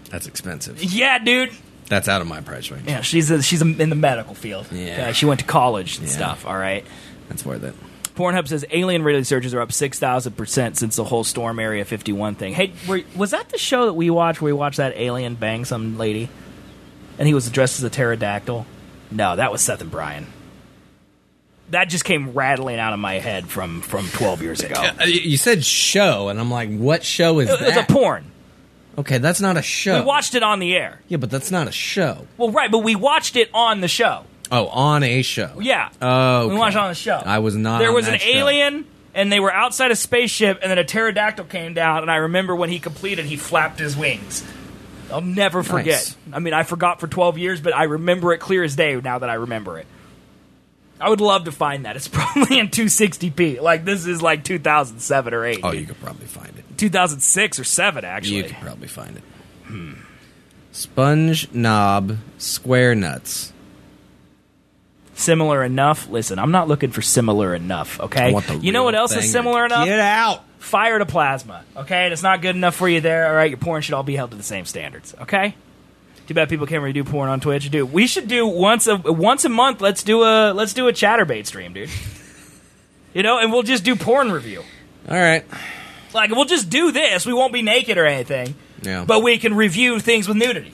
That's expensive. Yeah, dude. That's out of my price range. Yeah, she's a, she's a, in the medical field. Yeah. Uh, she went to college and Yeah. stuff, all right? That's worth it. Pornhub says alien radio searches are up six thousand percent since the whole Storm Area fifty-one thing. Hey, were, was that the show that we watched where we watched that alien bang some lady? And he was dressed as a pterodactyl? No, that was Seth and Brian. That just came rattling out of my head from, from twelve years ago. Uh, You said show, and I'm like, what show is It was a that? porn. Okay, that's not a show. We watched it on the air. Yeah, but that's not a show. Well, right, but we watched it on the show. Oh, on a show. Yeah. Oh, We okay. watched it on the show. I was not There on was that an show. alien, and they were outside a spaceship, and then a pterodactyl came down, and I remember when he completed, he flapped his wings. I'll never forget. Nice. I mean, I forgot for twelve years, but I remember it clear as day now that I remember it. I would love to find that. It's probably in two sixty p. Like, this is like two thousand seven or eight. Oh, you could probably find it. two thousand six or seven, actually. You could probably find it. Hmm. Sponge knob square nuts. Similar enough? Listen, I'm not looking for similar enough, okay? I want the You know real what else thing. is similar enough? Get out. Fire to plasma, okay? And it's not good enough for you there, all right? Your porn should all be held to the same standards, okay? Too bad people can't really do porn on Twitch. Dude, we should do once a once a month. Let's do a let's do a Chatterbait stream, dude. You know, and we'll just do porn review. All right. Like, we'll just do this. We won't be naked or anything, Yeah. but we can review things with nudity.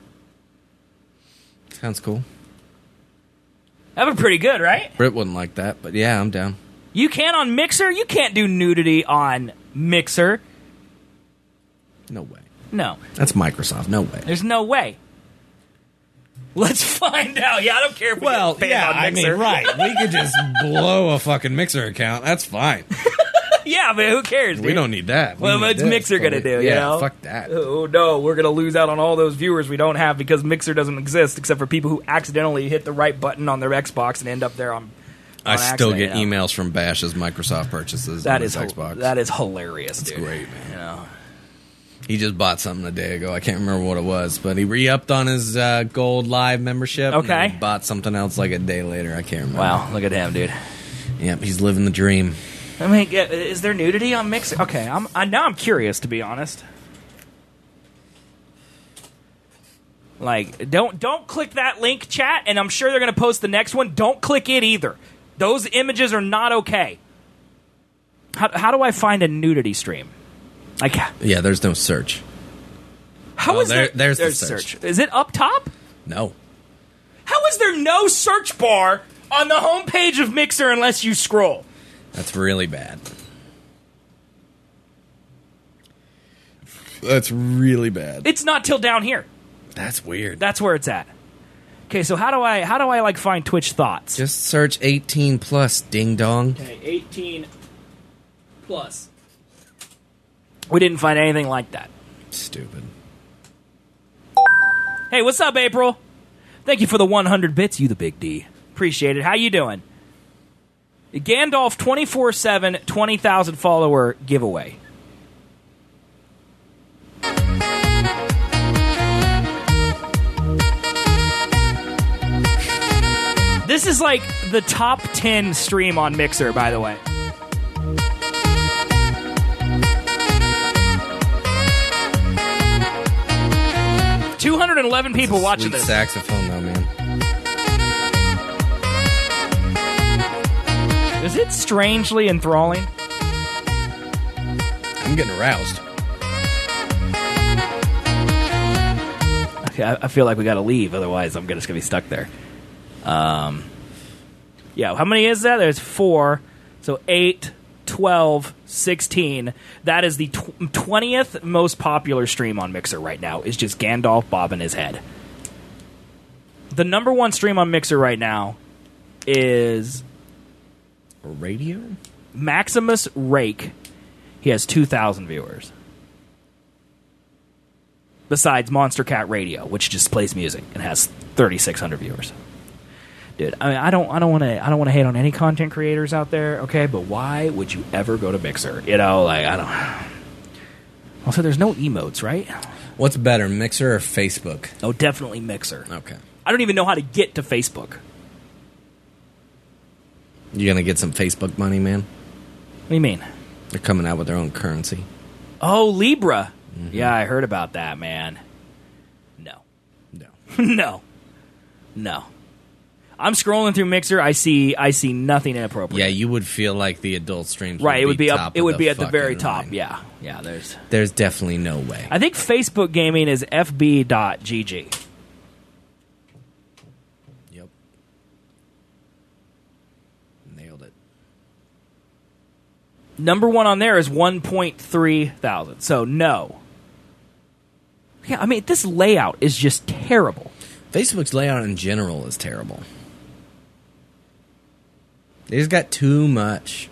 Sounds cool. That would be pretty good, right? Britt wouldn't like that, but yeah, I'm down. You can on Mixer. You can't do nudity on Mixer. No way. No, That's Microsoft. No way. there's no way. Let's find out. Yeah, I don't care if we Well, get banned yeah, on I Mixer. mean, right. We could just blow a fucking Mixer account. That's fine. Yeah, but who cares, dude? We don't need that. We Well, need what's this, Mixer but gonna we- do, you Yeah, know? fuck that. Oh, no, we're going to lose out on all those viewers we don't have because Mixer doesn't exist except for people who accidentally hit the right button on their Xbox and end up there on, I on still accident, get you know? emails from Bash's Microsoft purchases That on is his hil- Xbox. that is hilarious, That's dude. great, man. You know? He just bought something a day ago. I can't remember what it was, but he re-upped on his uh, Gold Live membership. and Okay. then he bought something else like a day later. I can't remember. Wow, look at him, dude. Yep, he's living the dream. I mean, yeah, is there nudity on Mixer? Okay, I'm I, now I'm curious, to be honest. Like, don't don't click that link, chat, and I'm sure they're going to post the next one. Don't click it either. Those images are not okay. How, how do I find a nudity stream? Like, Yeah, there's no search. how Oh, is there- there? there's the search. Is it up top? No. How is there no search bar on the homepage of Mixer unless you scroll? That's really bad. That's really bad. It's not till down here. That's weird. That's where it's at. Okay, so how do I how do I like find Twitch thoughts? Just search eighteen plus, ding dong. Okay, eighteen plus. We didn't find anything like that. Stupid. Hey, what's up, April? Thank you for the one hundred bits, you the big D. Appreciate it. How you doing? Gandalf twenty-four seven twenty thousand follower giveaway. This is like the top ten stream on Mixer, by the way. two hundred eleven people watching Sweet this. saxophone though, man. Is it strangely enthralling? I'm getting aroused. Okay, I, I feel like we got to leave, otherwise I'm just gonna be stuck there. Um, yeah, how many is that? There's four, so eight, twelve, sixteen. That is the tw- twentieth most popular stream on Mixer right now. Is just Gandalf bobbing his head. The number one stream on Mixer right now is Radio? Maximus Rake. He has two thousand viewers. Besides Monster Cat Radio, which just plays music and has thirty-six hundred viewers. Dude, I mean, I don't, I don't want to, I don't want to hate on any content creators out there, okay? But why would you ever go to Mixer? You know, like I don't. Also, there's no emotes, right? What's better, Mixer or Facebook? Oh, definitely Mixer. Okay. I don't even know how to get to Facebook. You gonna get some Facebook money, man? What do you mean? They're coming out with their own currency. Oh, Libra. Yeah, I heard about that, man. No. No. I'm scrolling through Mixer. I see I see nothing inappropriate. Yeah, you would feel like the adult streams. Right, would it would be, be up. top It of would the be at the very fucking top. line. Yeah, yeah. There's. There's definitely no way. I think Facebook gaming is f b dot g g. Yep. Nailed it. Number one on there is one point three thousand. So no. Yeah, I mean this layout is just terrible. Facebook's layout in general is terrible. They just got too much.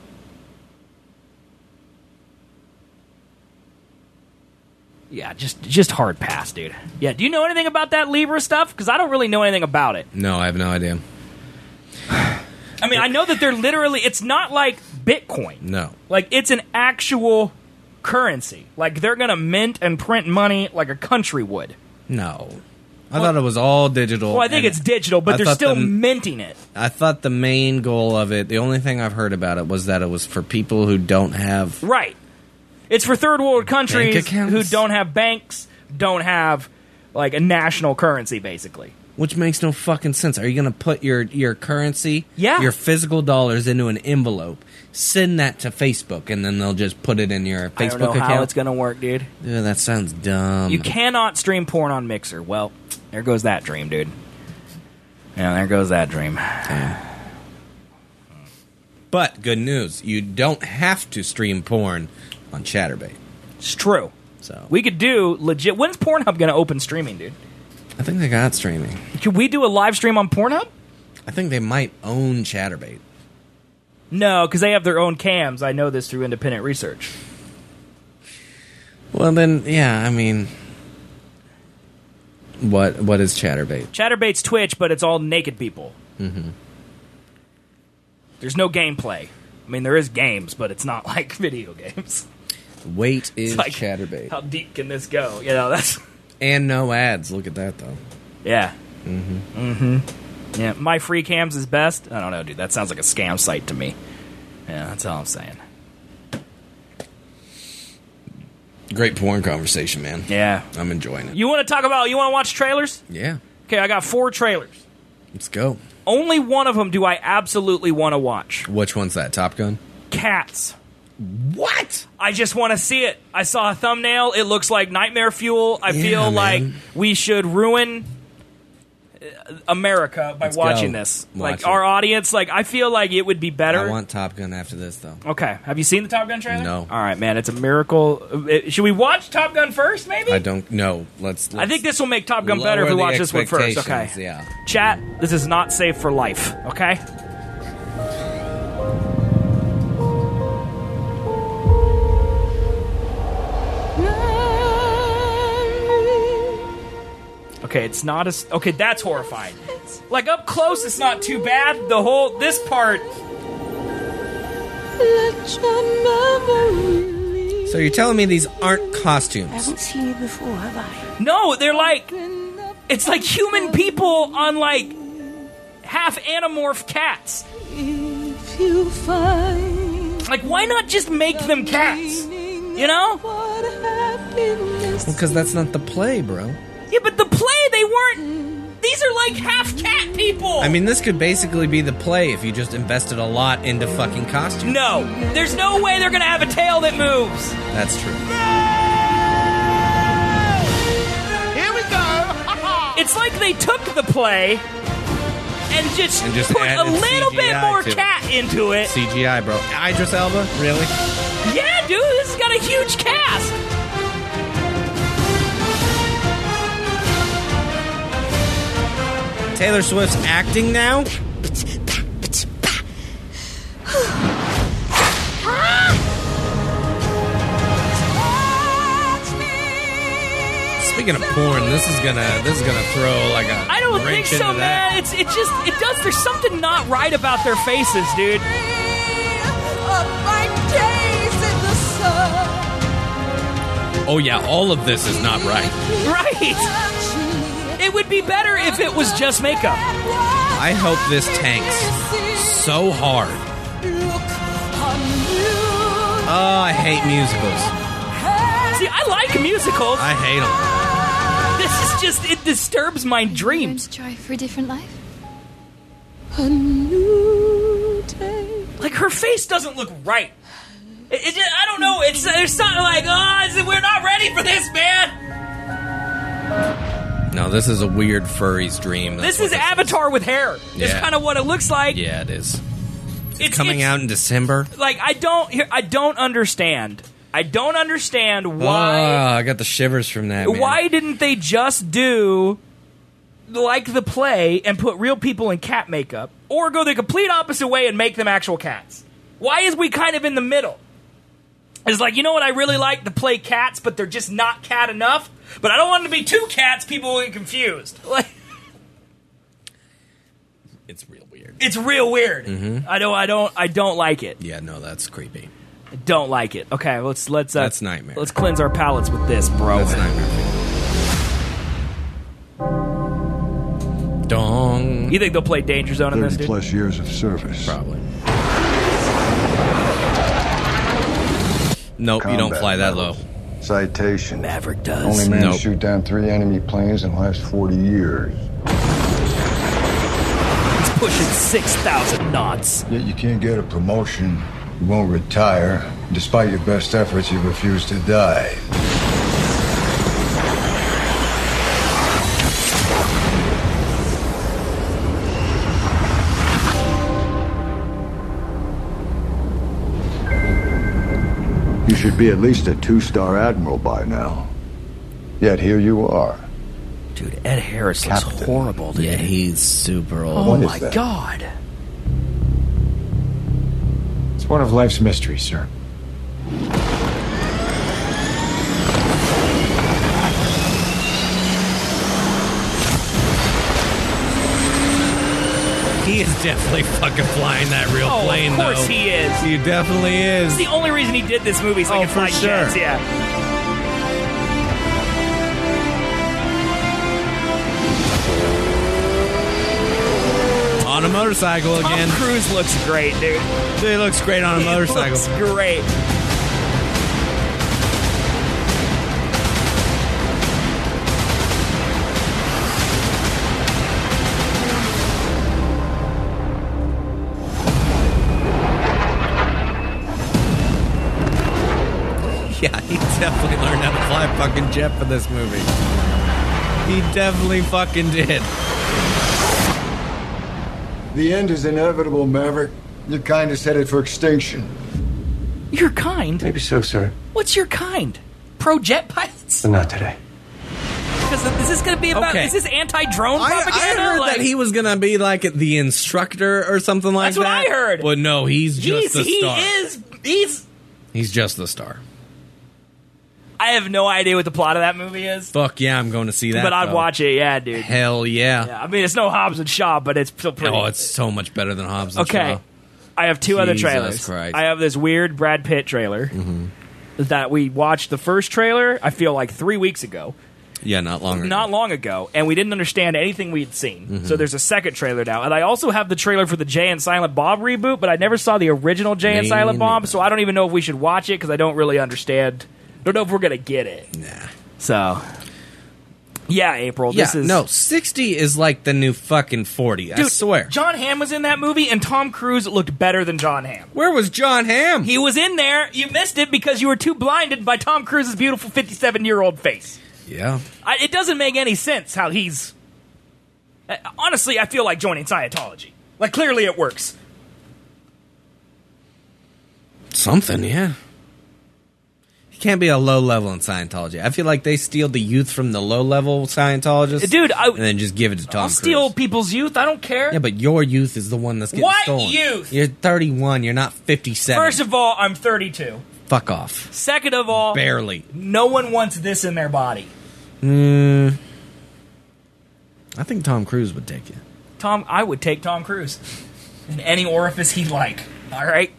Yeah, just just hard pass, dude. Yeah, do you know anything about that Libra stuff? Because I don't really know anything about it. No, I have no idea. I mean, I know that they're literally, it's not like Bitcoin. No. Like, it's an actual currency. Like, they're going to mint and print money like a country would. No. I thought it was all digital. Well, I think and it's digital, but I they're thought still the- minting it. I thought the main goal of it, the only thing I've heard about it was that it was for people who don't have... Right. It's for third world countries Bank accounts? who don't have banks, don't have, like, a national currency, basically. Which makes no fucking sense. Are you going to put your, your currency, Yeah. your physical dollars into an envelope, send that to Facebook, and then they'll just put it in your Facebook I don't know account? how it's going to work, dude. Dude, that sounds dumb. You cannot stream porn on Mixer. Well, there goes that dream, dude. Yeah, there goes that dream. Damn. But good news, you don't have to stream porn on Chatterbait. It's true. So We could do legit. When's Pornhub going to open streaming, dude? I think they got streaming. Could we do a live stream on Pornhub? I think they might own Chatterbait. No, because they have their own cams. I know this through independent research. Well, then, yeah, I mean, what what is Chatterbait? Chatterbait's Twitch, but it's all naked people. Mm-hmm. There's no gameplay. I mean, there is games, but it's not like video games. Wait is like, Chatterbait. How deep can this go? You know, that's... And no ads. Look at that, though. Yeah. Mm-hmm. Mm-hmm. Yeah, My Free Cams is best. I don't know, dude. That sounds like a scam site to me. Yeah, that's all I'm saying. Great porn conversation, man. Yeah. I'm enjoying it. You want to talk about... You want to watch trailers? Yeah. Okay, I got four trailers. Let's go. Only one of them do I absolutely want to watch. Which one's that? Top Gun? Cats. What? I just want to see it. I saw a thumbnail. It looks like nightmare fuel. I Yeah, feel man. like we should ruin uh, America by Let's watching go. this. Watch like it. our audience. Like I feel like it would be better. I want Top Gun after this, though. Okay. Have you seen the Top Gun trailer? No. All right, man. It's a miracle. Uh, Should we watch Top Gun first? Maybe. I don't know. Let's, let's. I think this will make Top Gun better if we lower the watch this one first. Okay. expectations, Yeah. Chat. This is not safe for life. Okay. Okay, it's not as okay. That's horrifying. Like up close, it's not too bad. The whole this part. So you're telling me these aren't I costumes? haven't seen you before, have I? No, they're like it's like human people on like half anamorph cats. If you find Like, why not just make them cats? You know? what happiness Because that's not the play, bro. Yeah, but the play they weren't. These are like half cat people. I mean, this could basically be the play if you just invested a lot into fucking costumes. no, there's no way they're gonna have a tail that moves. That's true. Here we go. It's like they took the play and just, And just put a added little C G bit I more to it. cat into it. C G I, bro. Idris Elba? Really? Yeah, dude, this has got a huge cast. Taylor Swift's acting now? Speaking of porn, this is gonna this is gonna throw like a I don't think wrench so, into that. man. It's it just it does. There's something not right about their faces, dude. of my days in the sun. Oh yeah, all of this is not right. Right. It would be better if it was just makeup. I hope this tanks so hard. Oh, I hate musicals. See, I like musicals. I hate them. This is just, it disturbs my dreams. Try for a different life. A new day. Like, her face doesn't look right. It, it just, I don't know, it's there's something like, oh, we're not ready for this, man. No, this is a weird furry's dream. That's This is what Avatar with hair. It's Yeah. kind of what it looks like. Yeah, it is. It's Coming it's- out in December. Like, I don't, here, I don't understand. I don't understand Oh, why. I got the shivers from that. Man. Why didn't they just do like the play and put real people in cat makeup, or go the complete opposite way and make them actual cats? Why is we kind of in the middle? It's like, you know what, I really like to play cats, but they're just not cat enough. But I don't want them to be two cats. People will get confused. Like, It's real weird. it's real weird. Mm-hmm. I don't. I don't. I don't like it. Yeah, no, that's creepy. I don't like it. Okay, let's let's. Uh, That's nightmare. Let's cleanse our palates with this, bro. That's nightmare. Dong. You think they'll play Danger Zone in this, thirty dude? plus years of service. Probably. Nope, you don't Combat fly that low. medals. Citation. Maverick does. Only man Nope. to shoot down three enemy planes in the last forty years. It's pushing six thousand knots. Yet you can't get a promotion. You won't retire. Despite your best efforts, you refuse to die. You should be at least a two-star admiral by now. Yet here you are. Dude, Ed Harris looks Captain. horrible, dude. Yeah, he's super Oh old. What is my that? god. It's one of life's mysteries, sir. He is definitely fucking flying that real Oh, plane, of course though. he is. He definitely is. It's the only reason he did this movie, so Oh, he can fly for sure. jets, yeah. On a motorcycle again. Tom Cruise looks great, dude. He looks great on a He motorcycle. looks great. Yeah, he definitely learned how to fly a fucking jet for this movie. He definitely fucking did. The end is inevitable, Maverick. Your kind is headed for extinction. Your kind? Maybe so, sir. What's your kind? Pro jet pilots? But not today. Because is this going to be about? Okay. Is this anti-drone I, propaganda? I heard Like, that he was gonna be like the instructor or something like That's what that. I heard. But no, he's just he's, the he star. is. He's. He's just the star. I have no idea what the plot of that movie is, Fuck yeah, I'm going to see that. but I'd though. watch it. Yeah, dude. Hell yeah. Yeah, I mean, it's no Hobbs and Shaw, but it's still pretty. Oh, it's so much better than Hobbs and okay. Shaw. I have two other Jesus trailers. Christ. I have this weird Brad Pitt trailer Mm-hmm. that we watched the first trailer. I feel like three weeks ago. Yeah, not long ago. Not long ago, and we didn't understand anything we'd seen. Mm-hmm. So there's a second trailer now, and I also have the trailer for the Jay and Silent Bob reboot, but I never saw the original Jay and Me Silent Bob, neither. so I don't even know if we should watch it because I don't really understand. Don't know if we're gonna get it. Nah. So, yeah, April. Yeah, This is no, sixty is like the new fucking forty. I Dude, swear. John Hamm was in that movie, and Tom Cruise looked better than John Hamm. Where was John Hamm? He was in there. You missed it because you were too blinded by Tom Cruise's beautiful fifty-seven-year-old face. yeah. I, it doesn't make any sense how he's. Uh, honestly, I feel like joining Scientology. Like, clearly it works. Something, yeah. You can't be a low level in Scientology. I feel like they steal the youth from the low level Scientologists. Dude, I- and then just give it to Tom I'll Cruise. steal people's youth. I don't care. Yeah, but your youth is the one that's getting What stolen. youth? You're thirty-one. You're not fifty-seven. First of all, I'm thirty-two. Fuck off. Second of all, Barely. no one wants this in their body. Mm, I think Tom Cruise would take you. Tom, I would take Tom Cruise in any orifice he'd like. All right,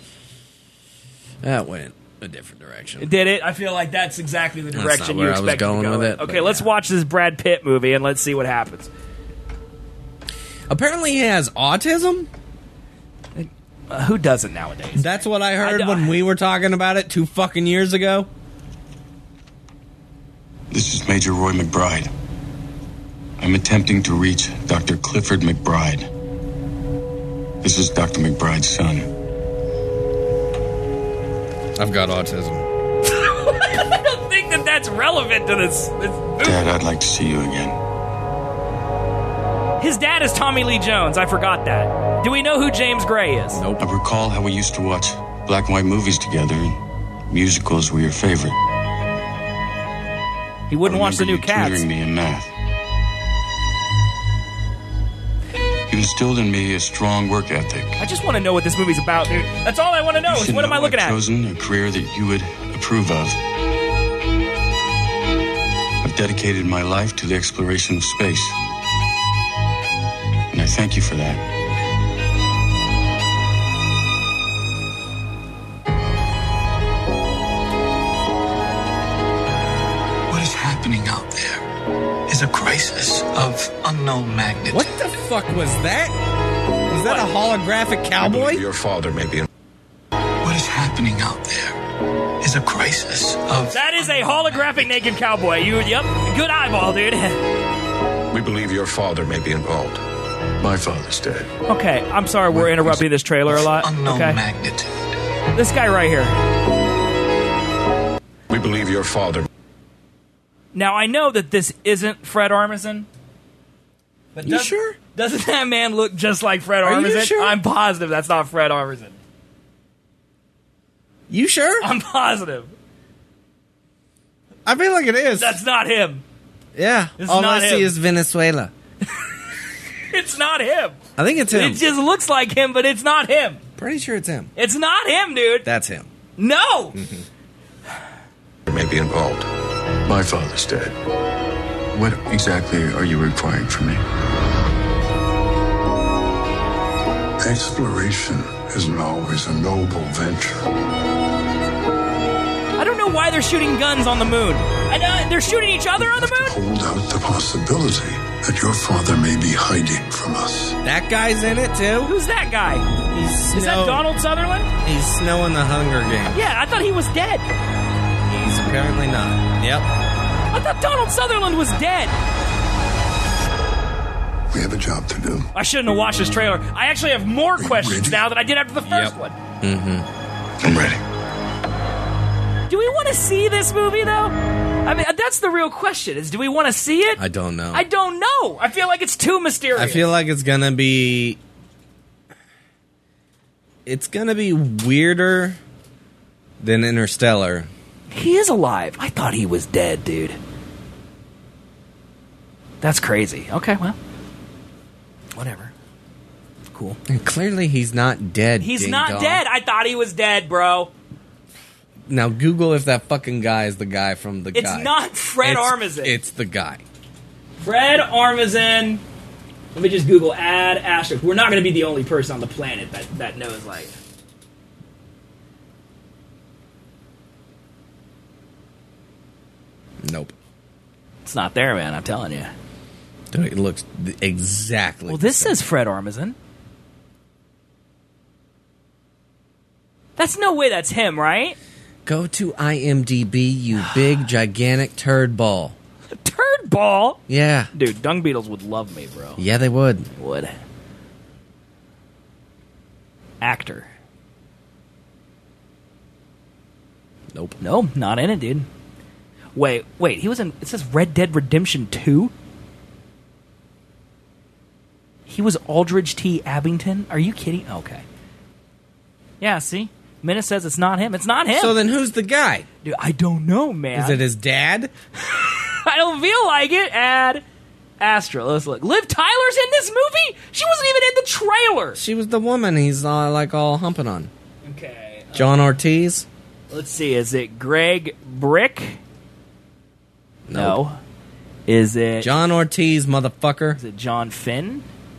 That went a different direction. did it? I feel like that's exactly the That's direction not you where I was expected going to go. with in. it, Okay, but let's yeah. watch this Brad Pitt movie and let's see what happens. Apparently, he has autism. Uh, who doesn't nowadays? That's what I heard I- when we were talking about it two fucking years ago. This is Major Roy McBride. I'm attempting to reach Doctor Clifford McBride. This is Doctor McBride's son. I've got autism. I don't think that that's relevant to this, this movie. Dad, I'd like to see you again. His dad is Tommy Lee Jones. I forgot that. Do we know who James Gray is? Nope. I recall how we used to watch black and white movies together, and musicals were your favorite. He wouldn't I watch the new remember you Cats. tutoring me in math. You instilled in me a strong work ethic. I just want to know what this movie's about, dude. That's all I want to know. You Is should what am I know looking I've at? chosen a career that you would approve of. I've dedicated my life to the exploration of space. And I thank you for that. What is happening out there is a crisis of unknown magnitude. What the fuck was that? Was that a holographic cowboy? Your father may be. What is happening out there is a crisis of. That is a holographic naked cowboy. You, yep, good eyeball, dude. We believe your father may be involved. My father's dead. Okay, I'm sorry we're interrupting this trailer a lot. Unknown Okay, magnitude. this guy right here. We believe your father. Now I know that this isn't Fred Armisen. But You does- sure? Doesn't that man look just like Fred Are you Armisen? sure? I'm positive that's not Fred Armisen. You sure? I'm positive. I feel like it is. That's not him. yeah. It's All not I see him. is Venezuela. It's not him. I think it's him. It just looks like him, but it's not him. Pretty sure it's him. It's not him, dude. That's him. No. May be involved. My father's dead. What exactly are you requiring from me? Exploration isn't always a noble venture. I don't know why they're shooting guns on the moon. I know, they're shooting each other on the moon? Hold out the possibility that your father may be hiding from us. That guy's in it too. Who's that guy? He's Is that Snow- Donald Sutherland? He's Snow in the Hunger Games. Yeah, I thought he was dead. He's apparently not. Yep. I thought Donald Sutherland was dead. We have a job to do. I shouldn't have watched this trailer. I actually have more questions now than I did after the first Yep. one. Mm-hmm. I'm ready. Do we want to see this movie, though? I mean, that's the real question, is do we want to see it? I don't know. I don't know. I feel like it's too mysterious. I feel like it's gonna be. It's gonna be weirder than Interstellar. He is alive. I thought he was dead, dude. That's crazy. Okay, well. Whatever. Cool. And clearly he's not dead. He's ding not dong. dead. I thought he was dead, bro. Now Google if that fucking guy is the guy from the It's guy. not Fred It's- Armisen. It's the guy. Fred Armisen. Let me just Google Ad Astra. We're not going to be the only person on the planet that, that knows, like... Nope. It's not there, man. I'm telling you. Dude, it looks th- exactly. Well, the this same. says Fred Armisen. That's no way that's him, right? Go to IMDb, you big gigantic turd ball. Turd ball? Yeah. Dude, dung beetles would love me, bro. Yeah, they would. Would. Actor. Nope. No, not in it, dude. Wait, wait, he was in... It says Red Dead Redemption two? He was Aldridge T. Abington? Are you kidding? Okay. Yeah, see? Minna says it's not him. It's not him. So then who's the guy? Dude, I don't know, man. Is it his dad? I don't feel like it. Ad Astra. Let's look. Liv Tyler's in this movie? She wasn't even in the trailer. She was the woman he's uh, like all humping on. Okay. uh, John Ortiz? Let's see. Is it Greg Brick? Nope. No. Is it... John Ortiz, motherfucker. Is it John Finn?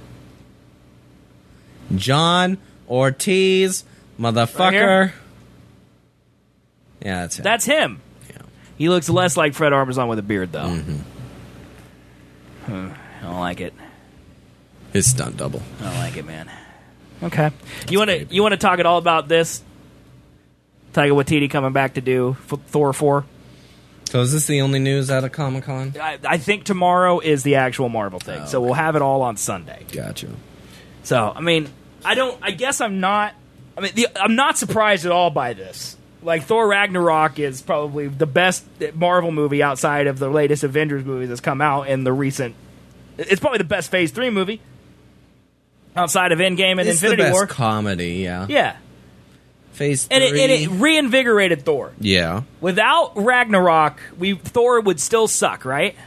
John Ortiz, motherfucker. Right here? Yeah, that's him. That's him. Yeah. He looks less like Fred Armisen with a beard, though. Mm-hmm. Huh, I don't like it. His stunt double. I don't like it, man. Okay. You want to you want to talk at all about this? Taika Waititi coming back to do F- Thor four? So is this the only news out of Comic-Con? I, I think tomorrow is the actual Marvel thing, Oh, so okay. we'll have it all on Sunday. Gotcha. So, I mean, I don't. I guess I'm not. I mean, the, I'm not surprised at all by this. Like, Thor Ragnarok is probably the best Marvel movie outside of the latest Avengers movie that's come out in the recent. It's probably the best Phase Three movie outside of Endgame and It's Infinity the best War. comedy, yeah. Yeah, Phase three. and it, and it reinvigorated Thor. yeah. Without Ragnarok, we Thor would still suck, right?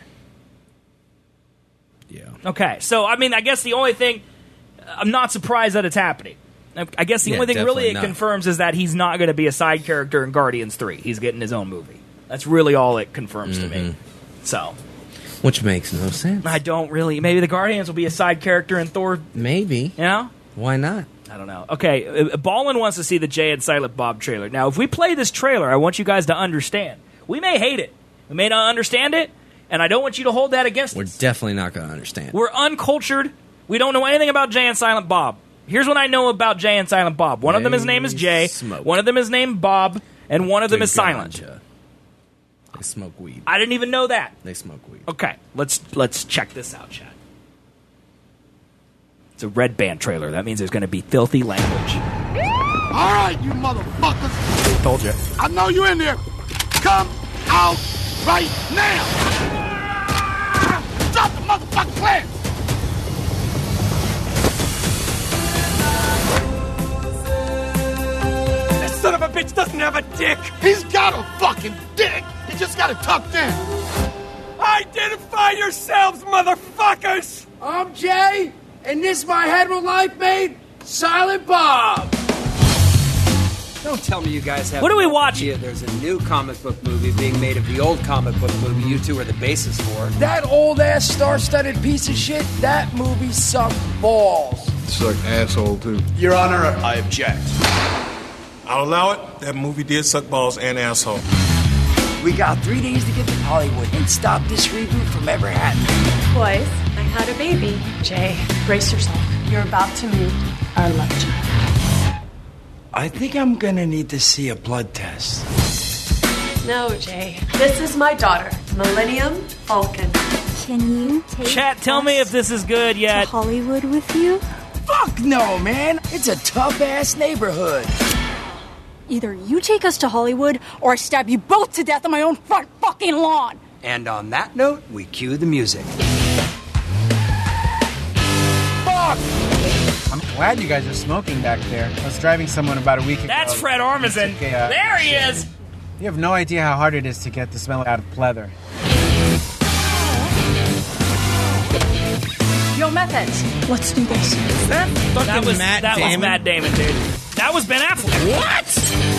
Yeah. Okay, so I mean, I guess the only thing I'm not surprised that it's happening. I guess the Yeah, only thing really definitely it not. confirms is that he's not going to be a side character in Guardians three. He's getting his own movie. That's really all it confirms to me. Mm-hmm. So Which makes no sense. I don't really. Maybe the Guardians will be a side character in Thor. Maybe. You know. Why not? I don't know. Okay, uh, Ballin wants to see the Jay and Silent Bob trailer. Now, if we play this trailer, I want you guys to understand. We may hate it. We may not understand it, and I don't want you to hold that against We're us. definitely not going to understand. We're uncultured. We don't know anything about Jay and Silent Bob. Here's what I know about Jay and Silent Bob. One of them, his name is Jay. smoke. One of them is named Bob, and one of them is Silent. Ganja. They smoke weed. I didn't even know that. They smoke weed. Okay, let's let's check this out, chat. It's a Red Band trailer. That means there's going to be filthy language. All right, you motherfuckers. Told you. I know you in there. Come out right now. Drop the motherfucking plan. That son of a bitch doesn't have a dick. He's got a fucking dick. He just got it tucked in. Identify yourselves, motherfuckers. I'm Jay, and this my hetero life mate, Silent Bob. Don't tell me you guys have. What are we no watching? idea There's a new comic book movie being made of the old comic book movie you two are the basis for. That old ass star-studded piece of shit, that movie sucked balls. Suck asshole, too. Your Honor, I object. I'll allow it. That movie did suck balls and asshole. We got three days to get to Hollywood and stop this reboot from ever happening. Boys, I had a baby. Jay, brace yourself. You're about to meet our love child. I think I'm gonna need to see a blood test. No, Jay. This is my daughter, Millennium Falcon. Can you take Chat, tell me if this is good yet. to Hollywood with you? Fuck no, man. It's a tough-ass neighborhood. Either you take us to Hollywood, or I stab you both to death on my own front fucking lawn. And on that note, we cue the music. Fuck! I'm glad you guys are smoking back there. I was driving someone about a week ago. That's Fred Armisen. Okay, uh, There he is. You have no idea how hard it is to get the smell out of pleather. Yo, Methods. Let's do this. That, that was Matt that Damon? was Matt Damon, dude. That was Ben Affleck. What?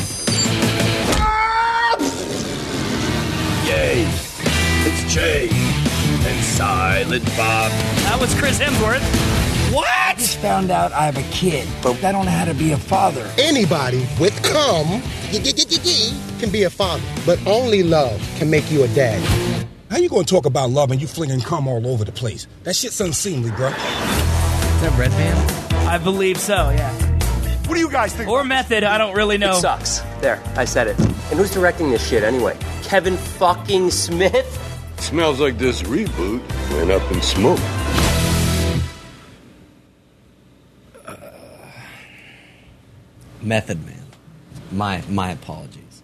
Yay. It's Jay and Silent Bob. That was Chris Hemsworth. I just found out I have a kid, but I don't know how to be a father. Anybody with cum can be a father, but only love can make you a dad. How you gonna talk about love and you flinging cum all over the place? That shit's unseemly, bro. Is that Red Band? I believe so, yeah. What do you guys think? Or Method, I don't really know. It sucks. There, I said it. And who's directing this shit anyway? Kevin fucking Smith? Smells like this reboot went up in smoke. Method Man. My my apologies.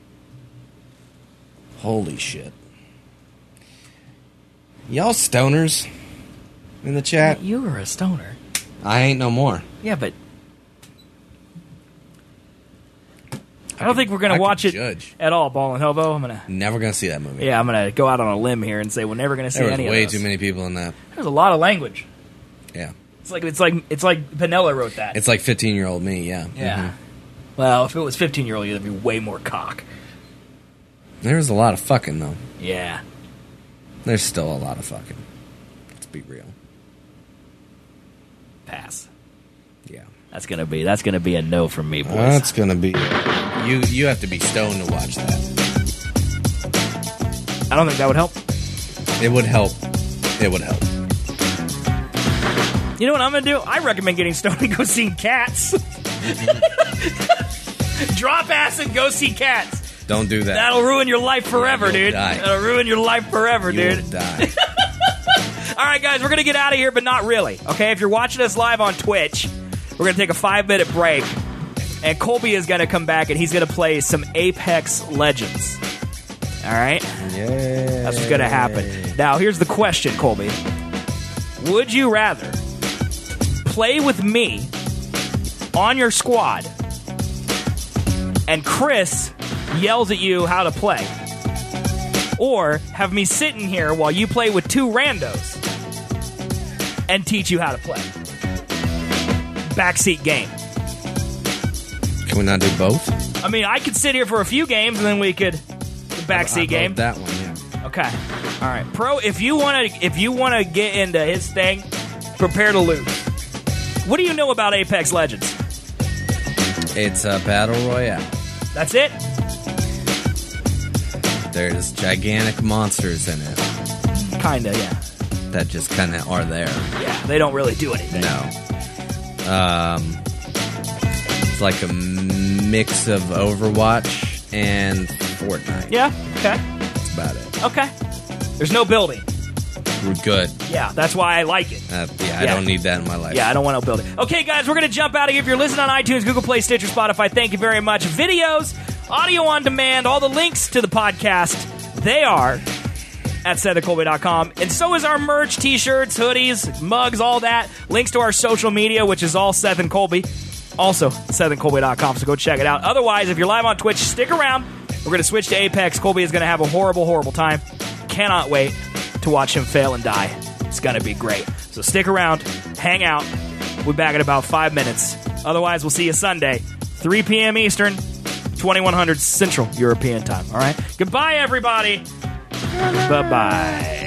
Holy shit. Y'all stoners in the chat? You were a stoner. I ain't no more. Yeah, but I don't think we're I gonna could watch it judge. at all, Ball and Hobo. I'm gonna Never gonna see that movie. Yeah, I'm gonna go out on a limb here and say we're never gonna see There was any way of those. too many people in that. There's a lot of language. Yeah. It's like it's like it's like Pinella wrote that. It's like fifteen year old me, yeah. Yeah. Mhm. Well, if it was fifteen year old, you'd be way more cock. There was a lot of fucking though. Yeah. There's still a lot of fucking. Let's be real. Pass. Yeah. That's gonna be that's gonna be a no from me, boys. That's gonna be you. You have to be stoned to watch that. I don't think that would help. It would help. It would help. You know what I'm gonna do? I recommend getting stoned and go see Cats. Drop acid, go see Cats. Don't do that. That'll ruin your life forever, You'll dude. die. That'll ruin your life forever, You'll dude. die. All right, guys, we're going to get out of here, but not really. Okay, if you're watching us live on Twitch, we're going to take a five-minute break, and Colby is going to come back, and he's going to play some Apex Legends. All right? Yeah. That's what's going to happen. Now, here's the question, Colby. Would you rather play with me on your squad and Chris yells at you how to play, or have me sitting here while you play with two randos and teach you how to play? Backseat game. Can we not do both? I mean, I could sit here for a few games and then we could the backseat game. That one, yeah. Okay. All right, Pro. If you want to, if you want to get into his thing, prepare to lose. What do you know about Apex Legends? It's a battle royale. That's it. There's gigantic monsters in it. Kinda, yeah. That just kind of are there. Yeah, they don't really do anything. No. Um, it's like a mix of Overwatch and Fortnite. Yeah. Okay. That's about it. Okay. There's no building. We're good. Yeah, that's why I like it. Uh, yeah, I Yeah. don't need that in my life. Yeah, I don't want no building. Okay, guys, we're going to jump out of here. If you're listening on iTunes, Google Play, Stitcher, Spotify, thank you very much. Videos, audio on demand, all the links to the podcast, they are at Seth and Colby dot com. And so is our merch, t-shirts, hoodies, mugs, all that. Links to our social media, which is all Seth and Colby. Also, Seth and Colby dot com, so go check it out. Otherwise, if you're live on Twitch, stick around. We're going to switch to Apex. Colby is going to have a horrible, horrible time. Cannot wait to watch him fail and die. It's going to be great. So stick around, hang out. We'll be back in about five minutes. Otherwise, we'll see you Sunday, three p.m. Eastern, twenty-one hundred Central European Time. All right? Goodbye, everybody. Bye-bye.